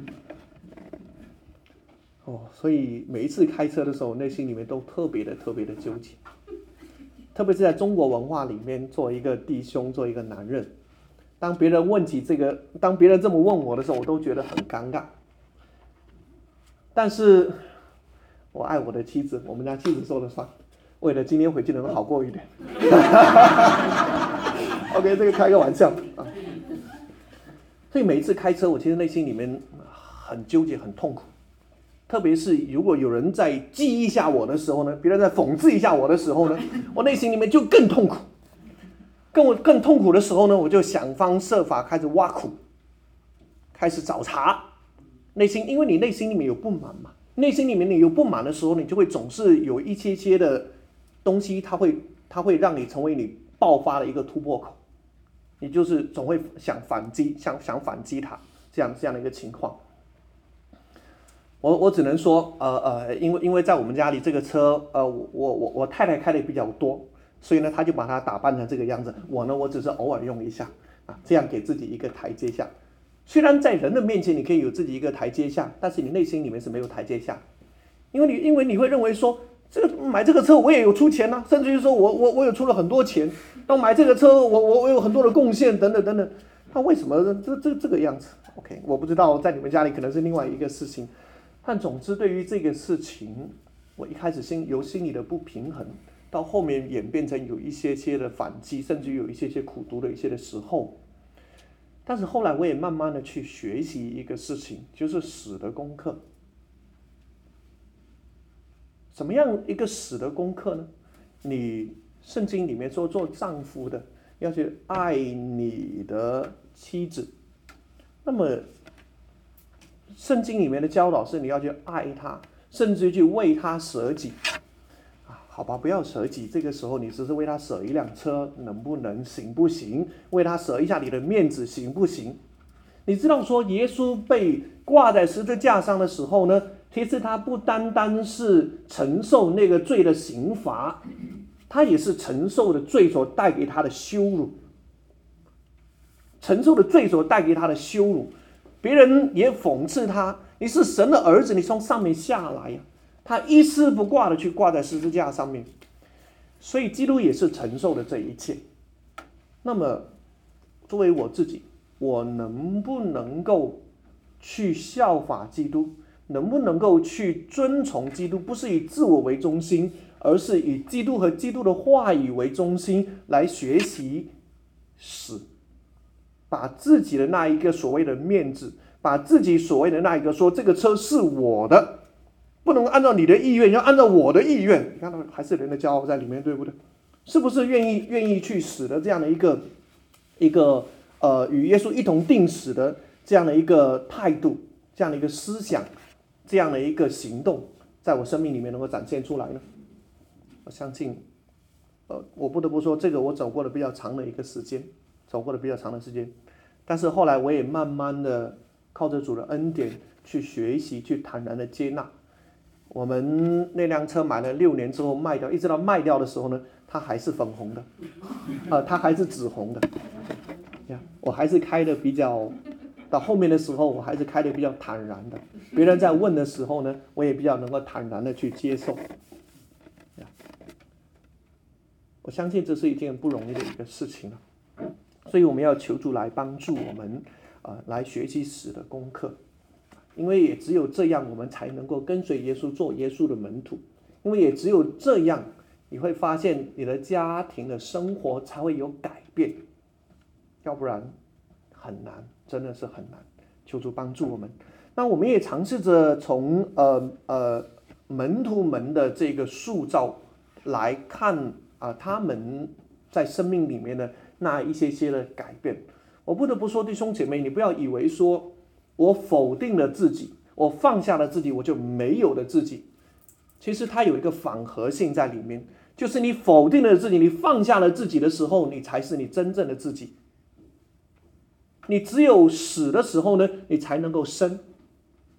啊？哦，所以每一次开车的时候，内心里面都特别的特别的纠结。特别是在中国文化里面，作为一个弟兄，作为一个男人，当别人问起这个，当别人这么问我的时候，我都觉得很尴尬。但是我爱我的妻子，我们家妻子说了算，为了今天回去能好过一点。OK， 这个开个玩笑啊。所以每一次开车，我其实内心里面很纠结，很痛苦。特别是如果有人在记一下我的时候呢，别人在讽刺一下我的时候呢，我内心里面就更痛苦。更我更痛苦的时候呢，我就想方设法开始挖苦，开始找茬。内心，因为你内心里面有不满嘛，内心里面你有不满的时候，你就会总是有一些些的东西，它会它会让你成为你爆发的一个突破口，你就是总会想反击，想想反击它，这样这样的一个情况。我我只能说，呃呃，因为因为在我们家里这个车，呃，我我我太太开的比较多，所以呢，她就把它打扮成这个样子。我呢，我只是偶尔用一下啊，这样给自己一个台阶下。虽然在人的面前你可以有自己一个台阶下，但是你内心里面是没有台阶下，因为你因为你会认为说，这个买这个车我也有出钱啊，甚至于说我我我有出了很多钱，当买这个车我我我有很多的贡献等等等等，那为什么这这这个样子 ？OK， 我不知道在你们家里可能是另外一个事情。但总之，对于这个事情，我一开始心由心里的不平衡，到后面演变成有一些些的反击，甚至有一些些苦读的一些的时候。但是后来我也慢慢的去学习一个事情，就是死的功课。什么样一个死的功课呢？你圣经里面说，做丈夫的要去爱你的妻子，那么圣经里面的教导是你要去爱他，甚至去为他舍己啊，好吧，不要舍己，这个时候你只是为他舍一辆车，能不能行不行？为他舍一下你的面子，行不行？你知道说耶稣被挂在十字架上的时候呢，其实他不单单是承受那个罪的刑罚，他也是承受的罪所带给他的羞辱，承受的罪所带给他的羞辱。别人也讽刺他，你是神的儿子，你从上面下来呀、啊！他一丝不挂的去挂在十字架上面，所以基督也是承受了这一切。那么，作为我自己，我能不能够去效法基督？能不能够去遵从基督？不是以自我为中心，而是以基督和基督的话语为中心来学习死。把自己的那一个所谓的面子，把自己所谓的那一个说这个车是我的，不能按照你的意愿，要按照我的意愿。你看到还是人的骄傲在里面，对不对？是不是愿意愿意去死的这样的一个一个呃与耶稣一同定死的这样的一个态度，这样的一个思想，这样的一个行动，在我生命里面能够展现出来呢？我相信，呃，我不得不说，这个我走过了比较长的一个时间。走过了比较长的时间，但是后来我也慢慢的靠着主的恩典去学习，去坦然的接纳。我们那辆车买了六年之后卖掉，一直到卖掉的时候呢，它还是粉红的，呃，它还是紫红的。我还是开的比较，到后面的时候我还是开的比较坦然的。别人在问的时候呢，我也比较能够坦然的去接受。我相信这是一件不容易的一个事情了。所以我们要求主来帮助我们，呃，来学习死的功课，因为也只有这样，我们才能够跟随耶稣做耶稣的门徒。因为也只有这样，你会发现你的家庭的生活才会有改变，要不然很难，真的是很难。求主帮助我们。那我们也尝试着从呃呃门徒们的这个塑造来看啊、呃，他们在生命里面的那一些些的改变。我不得不说，弟兄姐妹，你不要以为说我否定了自己，我放下了自己，我就没有了自己。其实它有一个反合性在里面，就是你否定了自己，你放下了自己的时候，你才是你真正的自己。你只有死的时候呢，你才能够生。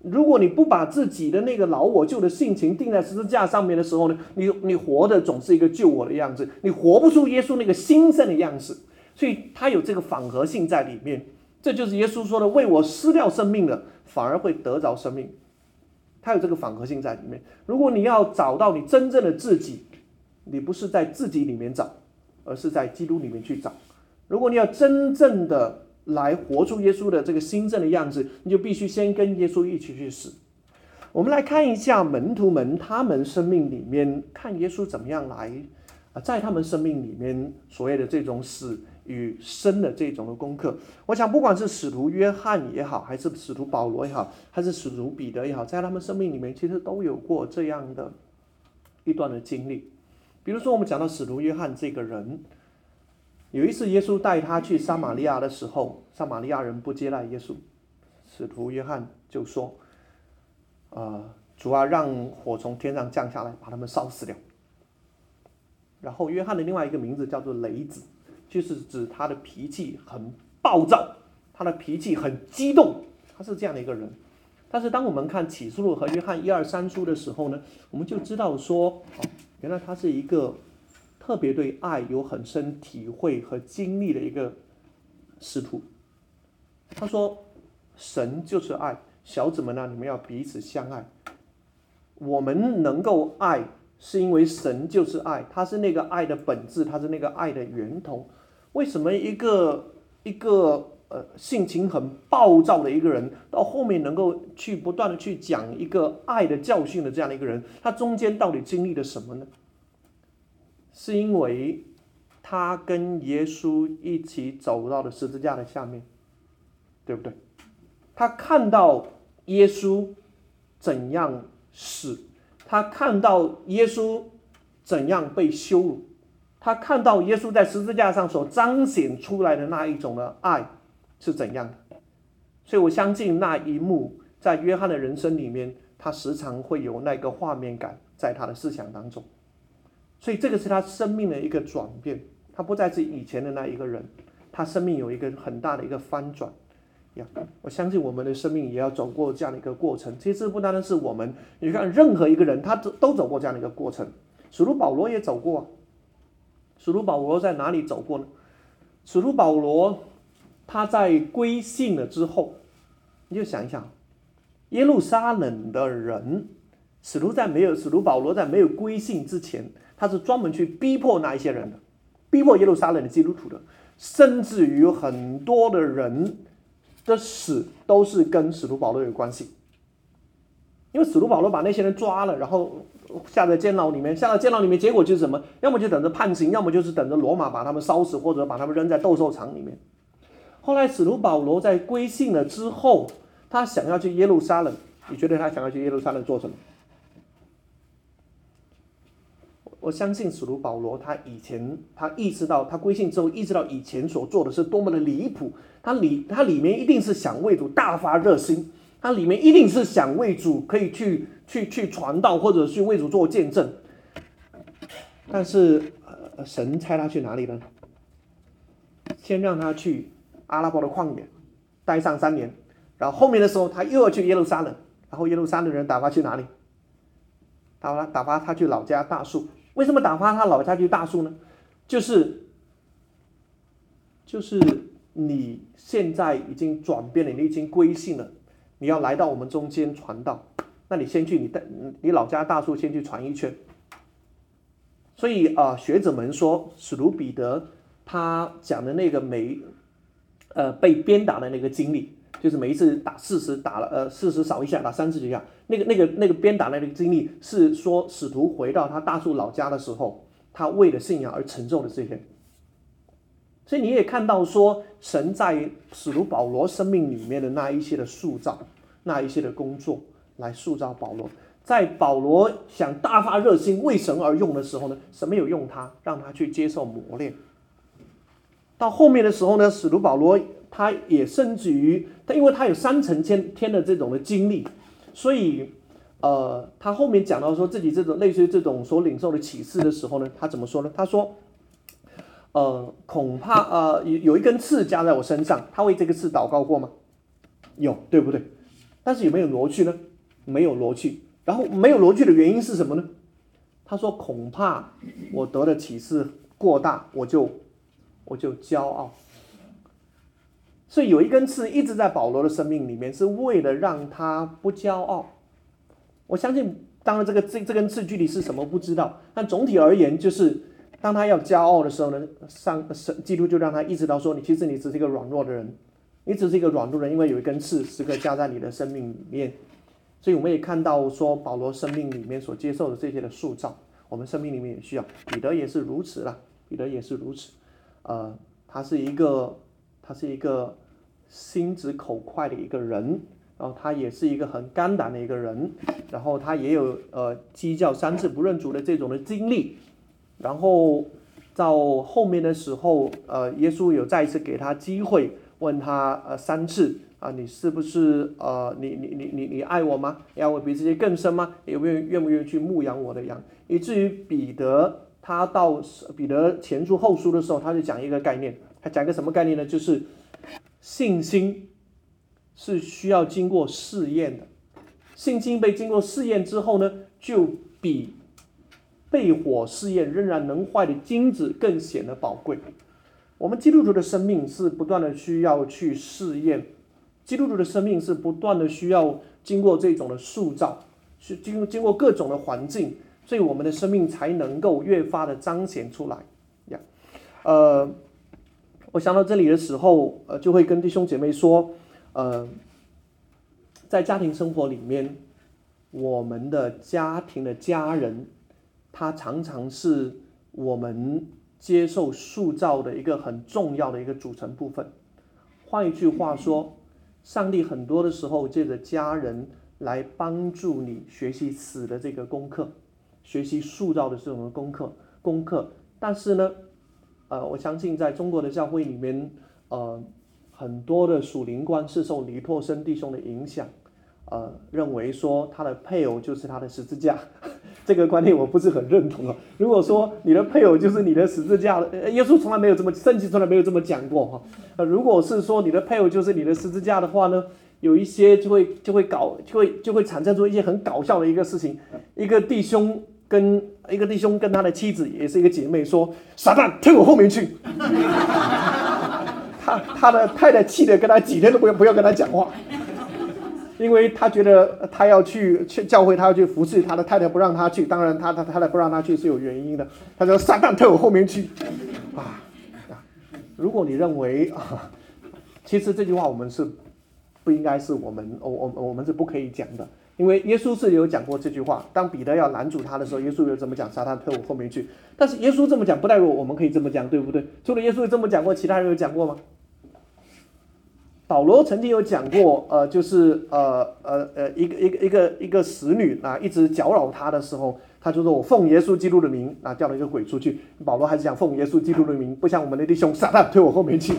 如果你不把自己的那个老我旧的性情钉在十字架上面的时候呢，你你活的总是一个旧我的样子，你活不出耶稣那个新生的样子，所以它有这个反合性在里面。这就是耶稣说的，为我失掉生命了，反而会得着生命。它有这个反合性在里面。如果你要找到你真正的自己，你不是在自己里面找，而是在基督里面去找。如果你要真正的来活出耶稣的这个新生的样子，你就必须先跟耶稣一起去死。我们来看一下门徒们他们生命里面看耶稣怎么样来在他们生命里面所谓的这种死与生的这种的功课。我想不管是使徒约翰也好，还是使徒保罗也好，还是使徒彼得也好，在他们生命里面其实都有过这样的一段的经历。比如说我们讲到使徒约翰这个人，有一次耶稣带他去撒玛利亚的时候，撒玛利亚人不接待耶稣，使徒约翰就说呃，主啊，让火从天上降下来把他们烧死了。然后约翰的另外一个名字叫做雷子，就是指他的脾气很暴躁，他的脾气很激动，他是这样的一个人。但是当我们看启示录和约翰一二三书的时候呢，我们就知道说，哦，原来他是一个特别对爱有很深体会和经历的一个使徒。他说神就是爱，小子们啊，你们要彼此相爱。我们能够爱是因为神就是爱，他是那个爱的本质，他是那个爱的源头。为什么一个一个呃性情很暴躁的一个人，到后面能够去不断的去讲一个爱的教训的这样的一个人，他中间到底经历了什么呢？是因为他跟耶稣一起走到了十字架的下面，对不对？他看到耶稣怎样死，他看到耶稣怎样被羞辱，他看到耶稣在十字架上所彰显出来的那一种的爱是怎样的。所以我相信那一幕在约翰的人生里面，他时常会有那个画面感在他的思想当中。所以这个是他生命的一个转变，他不再是以前的那一个人，他生命有一个很大的一个翻转。我相信我们的生命也要走过这样的一个过程。其实不单单是我们，你看任何一个人他都走过这样的一个过程。使徒保罗也走过啊。使徒保罗在哪里走过呢？使徒保罗他在归信了之后，你就想一想，耶路撒冷的人，使徒在没有使徒保罗在没有归信之前，他是专门去逼迫那一些人的，逼迫耶路撒冷的基督徒的，甚至于有很多的人的死都是跟使徒保罗有关系。因为使徒保罗把那些人抓了，然后下在监牢里面，下到监牢里面，结果就是什么？要么就等着判刑，要么就是等着罗马把他们烧死，或者把他们扔在斗兽场里面。后来使徒保罗在归信了之后，他想要去耶路撒冷，你觉得他想要去耶路撒冷做什么？我相信使徒保罗他以前他意识到，他归信之后意识到以前所做的是多么的离谱，他里他里面一定是想为主大发热心，他里面一定是想为主可以去去去传道，或者去为主做见证。但是、呃、神差他去哪里呢？先让他去阿拉伯的旷野待上三年，然后后面的时候他又要去耶路撒冷，然后耶路撒冷人打发去哪里？打发打发他去老家大树。为什么打发他老家去大树呢？就是就是你现在已经转变了，你已经归信了，你要来到我们中间传道，那你先去你的你老家大树先去传一圈。所以啊、呃，学者们说，使徒彼得他讲的那个每呃被鞭打的那个经历，就是每一次打四十打了呃四十少一下，打三十几下，那个那个那个鞭打的那个经历，是说使徒回到他大树老家的时候，他为了信仰而承受的这些。所以你也看到说，神在使徒保罗生命里面的那一些的塑造，那一些的工作，来塑造保罗。在保罗想大发热心为神而用的时候呢，神没有用他，让他去接受磨练。到后面的时候呢，使徒保罗他也甚至于他，因为他有三层天天的这种的经历，所以呃，他后面讲到说自己这种类似于这种所领受的启示的时候呢，他怎么说呢？他说，呃，恐怕呃有有一根刺加在我身上，他为这个刺祷告过吗？有，对不对？ 但是有没有挪去呢？没有挪去。然后没有挪去的原因是什么呢？他说恐怕我得的启示过大，我就我就骄傲。所以有一根刺一直在保罗的生命里面，是为了让他不骄傲。我相信当然这个这这根刺具体是什么不知道，但总体而言就是当他要骄傲的时候呢，上基督就让他意识到说，你其实你只是一个软弱的人，你只是一个软弱的人，因为有一根刺时刻加在你的生命里面。所以我们也看到说保罗生命里面所接受的这些的塑造，我们生命里面也需要。彼得也是如此啦，彼得也是如此。呃，他是一个他是一个心直口快的一个人，然后他也是一个很肝胆的一个人，然后他也有呃鸡叫三次不认主的这种的经历。然后到后面的时候，呃，耶稣有再一次给他机会，问他呃三次。啊，你是不是呃，你你你你你爱我吗？你爱我比这些更深吗？有没有愿不愿意去牧养我的羊？以至于彼得他到彼得前书后书的时候，他就讲一个概念，他讲一个什么概念呢？就是信心是需要经过试验的，信心被经过试验之后呢，就比被火试验仍然能坏的金子更显得宝贵。我们基督徒的生命是不断的需要去试验。基督徒的生命是不断的需要经过这种的塑造，是经经过各种的环境，所以我们的生命才能够越发的彰显出来。呀，呃，我想到这里的时候，呃，就会跟弟兄姐妹说，呃，在家庭生活里面，我们的家庭的家人，他常常是我们接受塑造的一个很重要的一个组成部分。换一句话说，上帝很多的时候借着家人来帮助你学习死的这个功课，学习塑造的这种功课功课。但是呢，呃，我相信在中国的教会里面，呃，很多的属灵观是受李拓生弟兄的影响，呃，认为说他的配偶就是他的十字架。这个观念我不是很认同啊。如果说你的配偶就是你的十字架，耶稣从来没有这么，圣经从来没有这么讲过哈。呃，如果是说你的配偶就是你的十字架的话呢，有一些就会就会搞就会就会产生出一些很搞笑的一个事情。一个弟兄跟一个弟兄跟他的妻子也是一个姐妹说：“撒旦退我后面去。”他他的太太气得跟他几天都不要不要跟他讲话。因为他觉得他要去去教会，他要去服侍，他的太太不让他去，当然他他太太不让他去是有原因的。他说：“撒旦退我后面去。”啊，如果你认为啊，其实这句话我们是不应该是我们我我我们是不可以讲的，因为耶稣是有讲过这句话。当彼得要拦阻他的时候，耶稣有这么讲：“撒旦退我后面去。”但是耶稣这么讲，不代表我们可以这么讲，对不对？除了耶稣有这么讲过，其他人有讲过吗？保罗曾经有讲过，呃，就是呃呃呃，一个一个一个一个使女啊，一直搅扰他的时候，他就说：“我奉耶稣基督的名啊，叫了一个鬼出去。”保罗还是讲奉耶稣基督的名，不像我们的弟兄撒旦推我后面去。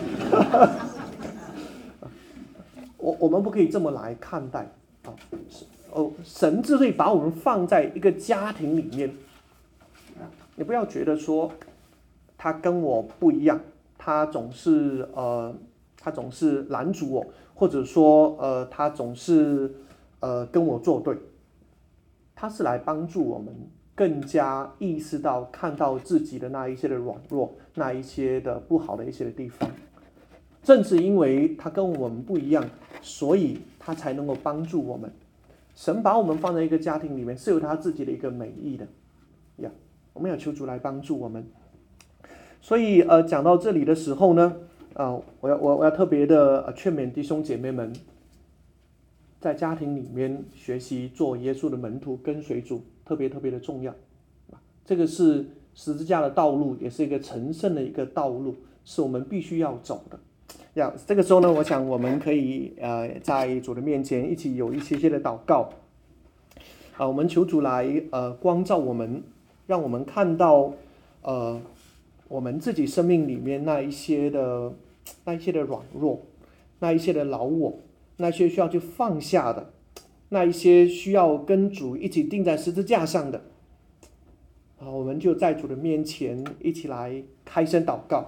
我我们不可以这么来看待啊！哦，神之所以把我们放在一个家庭里面，你不要觉得说他跟我不一样，他总是呃。他总是拦阻我，或者说，呃，他总是呃跟我作对。他是来帮助我们更加意识到、看到自己的那一些的软弱，那一些的不好的一些的地方。正是因为他跟我们不一样，所以他才能够帮助我们。神把我们放在一个家庭里面，是有他自己的一个美意的呀。我们要求主来帮助我们。所以，呃，讲到这里的时候呢。啊、呃，我要我我要特别的劝勉弟兄姐妹们，在家庭里面学习做耶稣的门徒，跟随主，特别特别的重要。这个是十字架的道路，也是一个成圣的一个道路，是我们必须要走的。呀，这个时候呢，我想我们可以呃在主的面前一起有一些些的祷告。啊、呃，我们求主来呃光照我们，让我们看到呃我们自己生命里面那一些的。那一些的软弱，那一些的老我，那些需要去放下的，那一些需要跟主一起钉在十字架上的，啊，我们就在主的面前一起来开声祷告，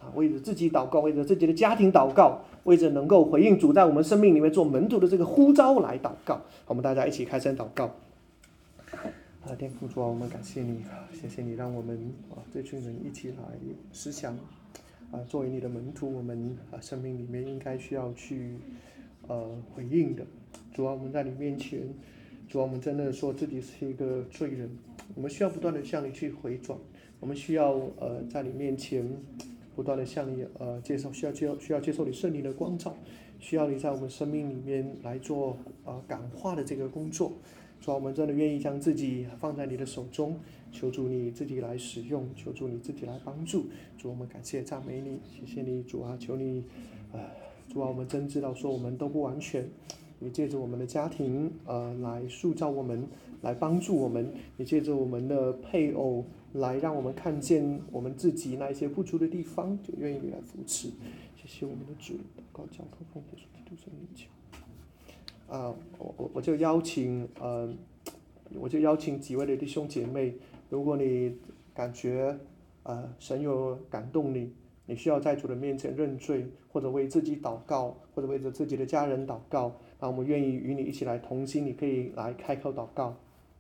啊，为着自己祷告，为着自己的家庭祷告，为着能够回应主在我们生命里面做门徒的这个呼召来祷告。我们大家一起开声祷告。啊，天父主啊，我们感谢你，谢谢你让我们啊这群人一起来思想啊，作为你的门徒，我们啊生命里面应该需要去呃回应的。主啊，我们在你面前，主啊，我们真的说自己是一个罪人，我们需要不断的向你去回转，我们需要呃在你面前不断的向你呃接受，需要接需要接受你圣灵的光照，需要你在我们生命里面来做呃感化的这个工作。主啊，我们真的愿意将自己放在你的手中，求主你自己来使用，求主你自己来帮助。主，我们感谢赞美你，谢谢你，主啊，求你，呃，主啊，我们真知道说我们都不完全，你借着我们的家庭，呃，来塑造我们，来帮助我们，你借着我们的配偶，来让我们看见我们自己那一些不足的地方，就愿意你来扶持。谢谢我们的主，祷告交托奉耶稣基督圣名求。啊、呃，我我我就邀请呃，我就邀请几位的弟兄姐妹，如果你感觉呃神有感动你，你需要在主的面前认罪，或者为自己祷告，或者为着自己的家人祷告，那我们愿意与你一起来同心，你可以来开口祷告。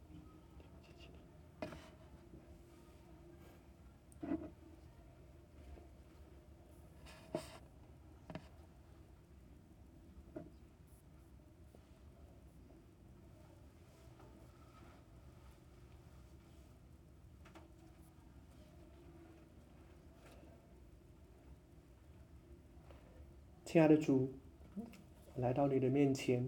亲爱的主，来到你的面前，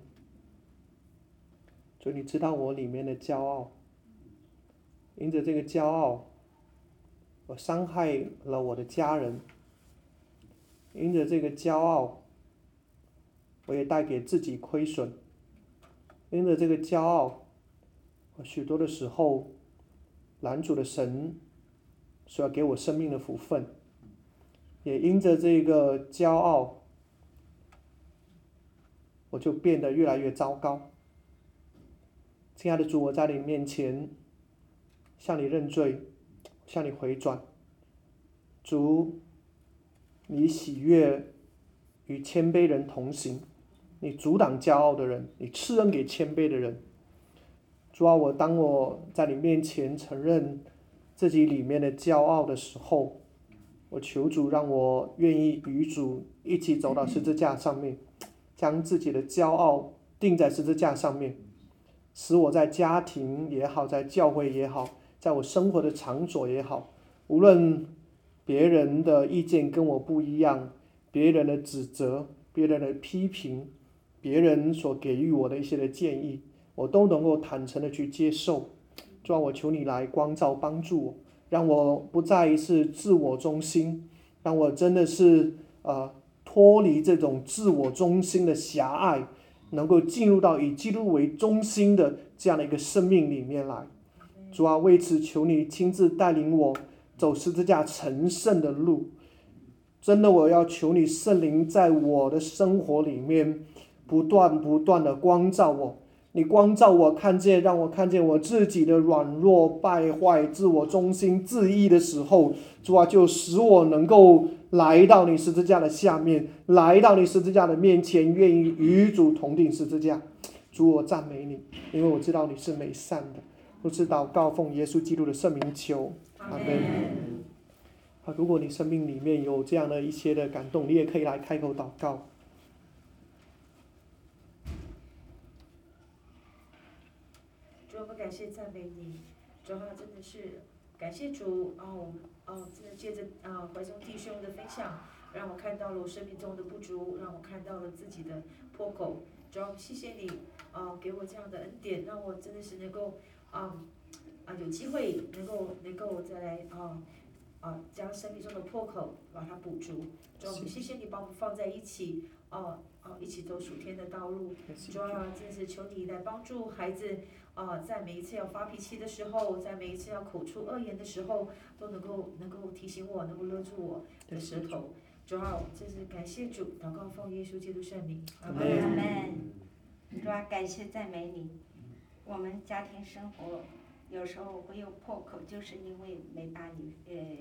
主，你知道我里面的骄傲，因着这个骄傲，我伤害了我的家人，因着这个骄傲，我也带给自己亏损，因着这个骄傲，我许多的时候拦阻了神所要给我生命的福分，也因着这个骄傲，我就变得越来越糟糕。亲爱的主，我在你面前向你认罪，向你回转。主，你喜悦与谦卑人同行，你阻挡骄傲的人，你赐恩给谦卑的人。主啊，我当我在你面前承认自己里面的骄傲的时候，我求主让我愿意与主一起走到十字架上面，将自己的骄傲钉在十字架上面，使我在家庭也好，在教会也好，在我生活的场所也好，无论别人的意见跟我不一样，别人的指责，别人的批评，别人所给予我的一些的建议，我都能够坦诚的去接受。主啊，我求你来光照帮助我，让我不再是自我中心，让我真的是呃脱离这种自我中心的狭隘，能够进入到以基督为中心的这样的一个生命里面来。主啊，为此求你亲自带领我走十字架成圣的路。真的，我要求你圣灵在我的生活里面不断不断的光照我，你光照我看见，让我看见我自己的软弱败坏、自我中心自义的时候，主啊，就使我能够来到你十字架的下面，来到你十字架的面前，愿意与主同定十字架。主，我赞美你，因为我知道你是美善的。如此祷告，奉耶稣基督的圣名求，阿们。啊，如果你生命里面有这样的一些的感动，你也可以来开口祷告。 主，我们感谢赞美你，主啊，真的是感谢主啊！我哦，真的借着啊怀中弟兄的分享，让我看到了我生命中的不足，让我看到了自己的破口。主啊，谢谢你啊，给我这样的恩典，让我真的是能够啊啊有机会能够能够再来啊。啊，将生命中的破口把它补足。主，我们谢谢你把我们放在一起，哦、啊、哦，一起走属天的道路。主啊，真是求你来帮助孩子，啊，在每一次要发脾气的时候，在每一次要口出恶言的时候，都能够能够提醒我，能够勒住我的舌头。主啊，真是感谢主，祷告奉耶稣基督圣名，阿门。 阿门。主啊，感谢赞美你。我们家庭生活有时候会有破口，就是因为没把你呃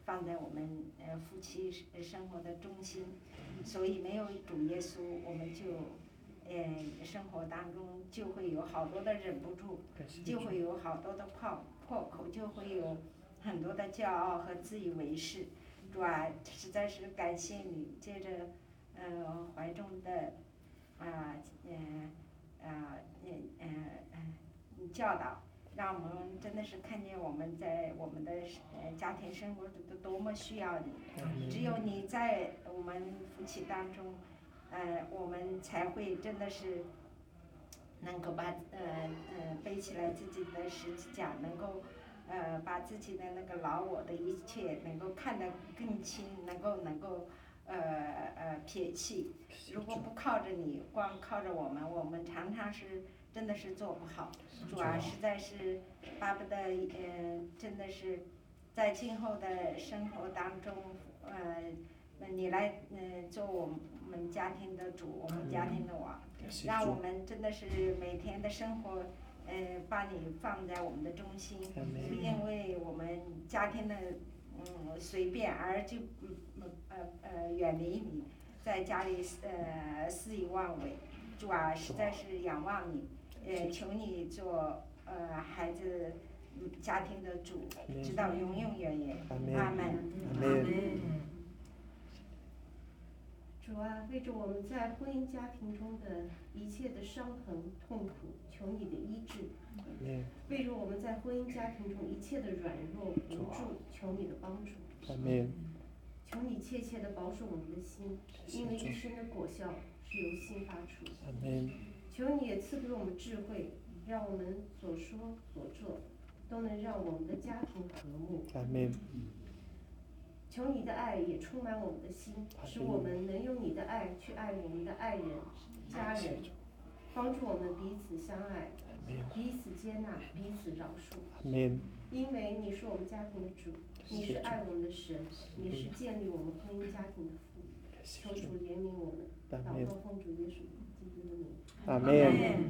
放在我们呃夫妻生活的中心，所以没有主耶稣，我们就呃生活当中就会有好多的忍不住，就会有好多的破破口，就会有很多的骄傲和自以为是。主啊，实在是感谢你，借着呃怀中的啊呃啊呃呃呃教导。让我们真的是看见我们在我们的呃家庭生活都多么需要你，只有你在我们夫妻当中，呃，我们才会真的是能够把呃呃背起来自己的十字架，能够呃把自己的那个老我的一切能够看得更清，能够能够呃呃撇弃。如果不靠着你，光靠着我们，我们常常是。真的是做不好，主啊，实在是巴不得，呃，真的是，在今后的生活当中，呃，你来，呃，做我们家庭的主，我们家庭的王，让我们真的是每天的生活，呃，把你放在我们的中心，不因为我们家庭的，嗯，随便而就，嗯呃呃远离你，在家里呃肆意妄为，主啊，实在是仰望你。呃，求你做呃孩子家庭的主，直到永永远远。阿门。阿门。 主啊，为着我们在婚姻家庭中的一切的伤痕痛苦，求你的医治。为着我们在婚姻家庭中一切的软弱无助，求你的帮助。 阿门。 求你切切的保守我们的心，因为一生的果效是由心发出。 阿门。 求你也赐给我们智慧，让我们所说所做都能让我们的家庭和睦。 阿门。 求你的爱也充满我们的心，使我们能用你的爱去爱我们的爱人、家人，帮助我们彼此相爱，彼此接纳，彼此饶恕。 阿门。 因为你是我们家庭的主，你是爱我们的神，你是建立我们婚姻家庭的父。求主怜悯我们，祷告奉主耶稣基督的名。 阿门。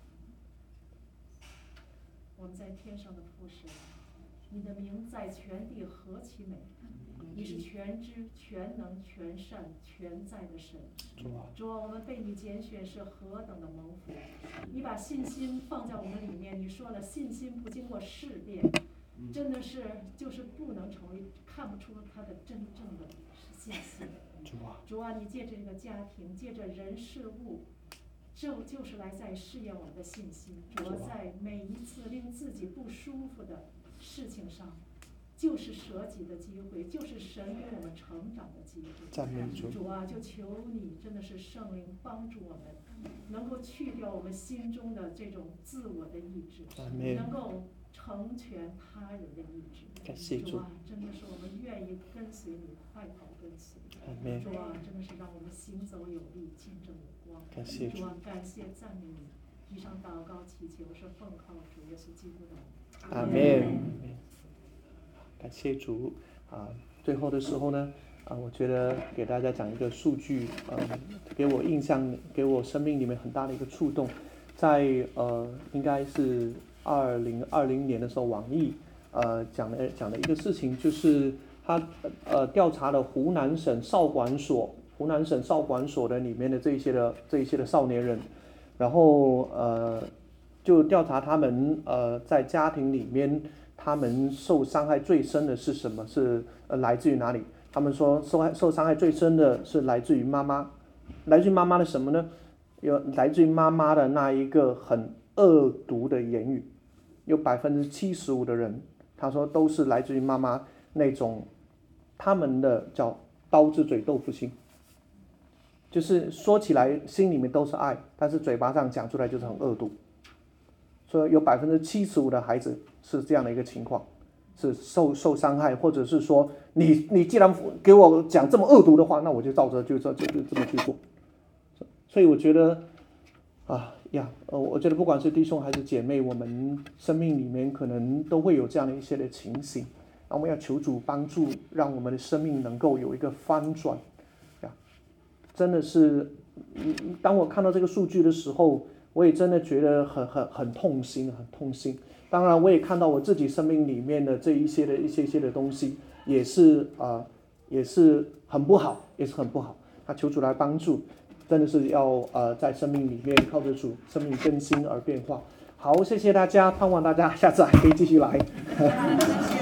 我们在天上的父神，你的名在全地何其美！你是全知、全能、全善、全在的神。主啊，我们被你拣选是何等的蒙福！你把信心放在我们里面，你说了，信心不经过试炼，真的是就是不能成为，看不出它的真正的信心。主啊，你借着这个家庭，借着人事物。就就是来在试验我们的信心，主要在每一次令自己不舒服的事情上，就是舍己的机会，就是神给我们成长的机会。主啊，就求你真的是圣灵帮助我们，能够去掉我们心中的这种自我的意志，能够成全他人的意志。主啊，真的是我们愿意跟随你，快跑跟随。主啊，真的是让我们行走有力，见证有光。主啊，感谢赞美你。以上祷告祈求是奉靠主耶稣基督的名。 阿门。感谢主啊！最后的时候呢，啊，我觉得给大家讲一个数据，呃，给我印象，给我生命里面很大的一个触动。在呃，应该是二零二零年的时候，网易呃讲的讲的一个事情，就是他呃调查了湖南省少管所，湖南省少管所的里面的这一些的这一些的少年人，然后呃就调查他们呃在家庭里面。他们受伤害最深的是什么？是呃来自于哪里？他们说受害受伤害最深的是来自于妈妈，来自于妈妈的什么呢？有来自于妈妈的那一个很恶毒的言语，有百分之七十五的人，他说都是来自于妈妈那种他们的叫刀子嘴豆腐心，就是说起来心里面都是爱，但是嘴巴上讲出来就是很恶毒。所以有百分之七十五的孩子是这样的一个情况，是受受伤害，或者是说你你既然给我讲这么恶毒的话，那我就照着就就就就这么去做。所以我觉得啊呀，呃，我觉得不管是弟兄还是姐妹，我们生命里面可能都会有这样的一些的情形，我们要求主帮助，让我们的生命能够有一个翻转呀。真的是，当我看到这个数据的时候。我也真的觉得很很很痛心，很痛心。当然，我也看到我自己生命里面的这一些的一些些的东西， 也是呃也是很不好，也是很不好。那求主来帮助，真的是要呃在生命里面靠着主，生命更新而变化。好，谢谢大家，盼望大家下次还可以继续来。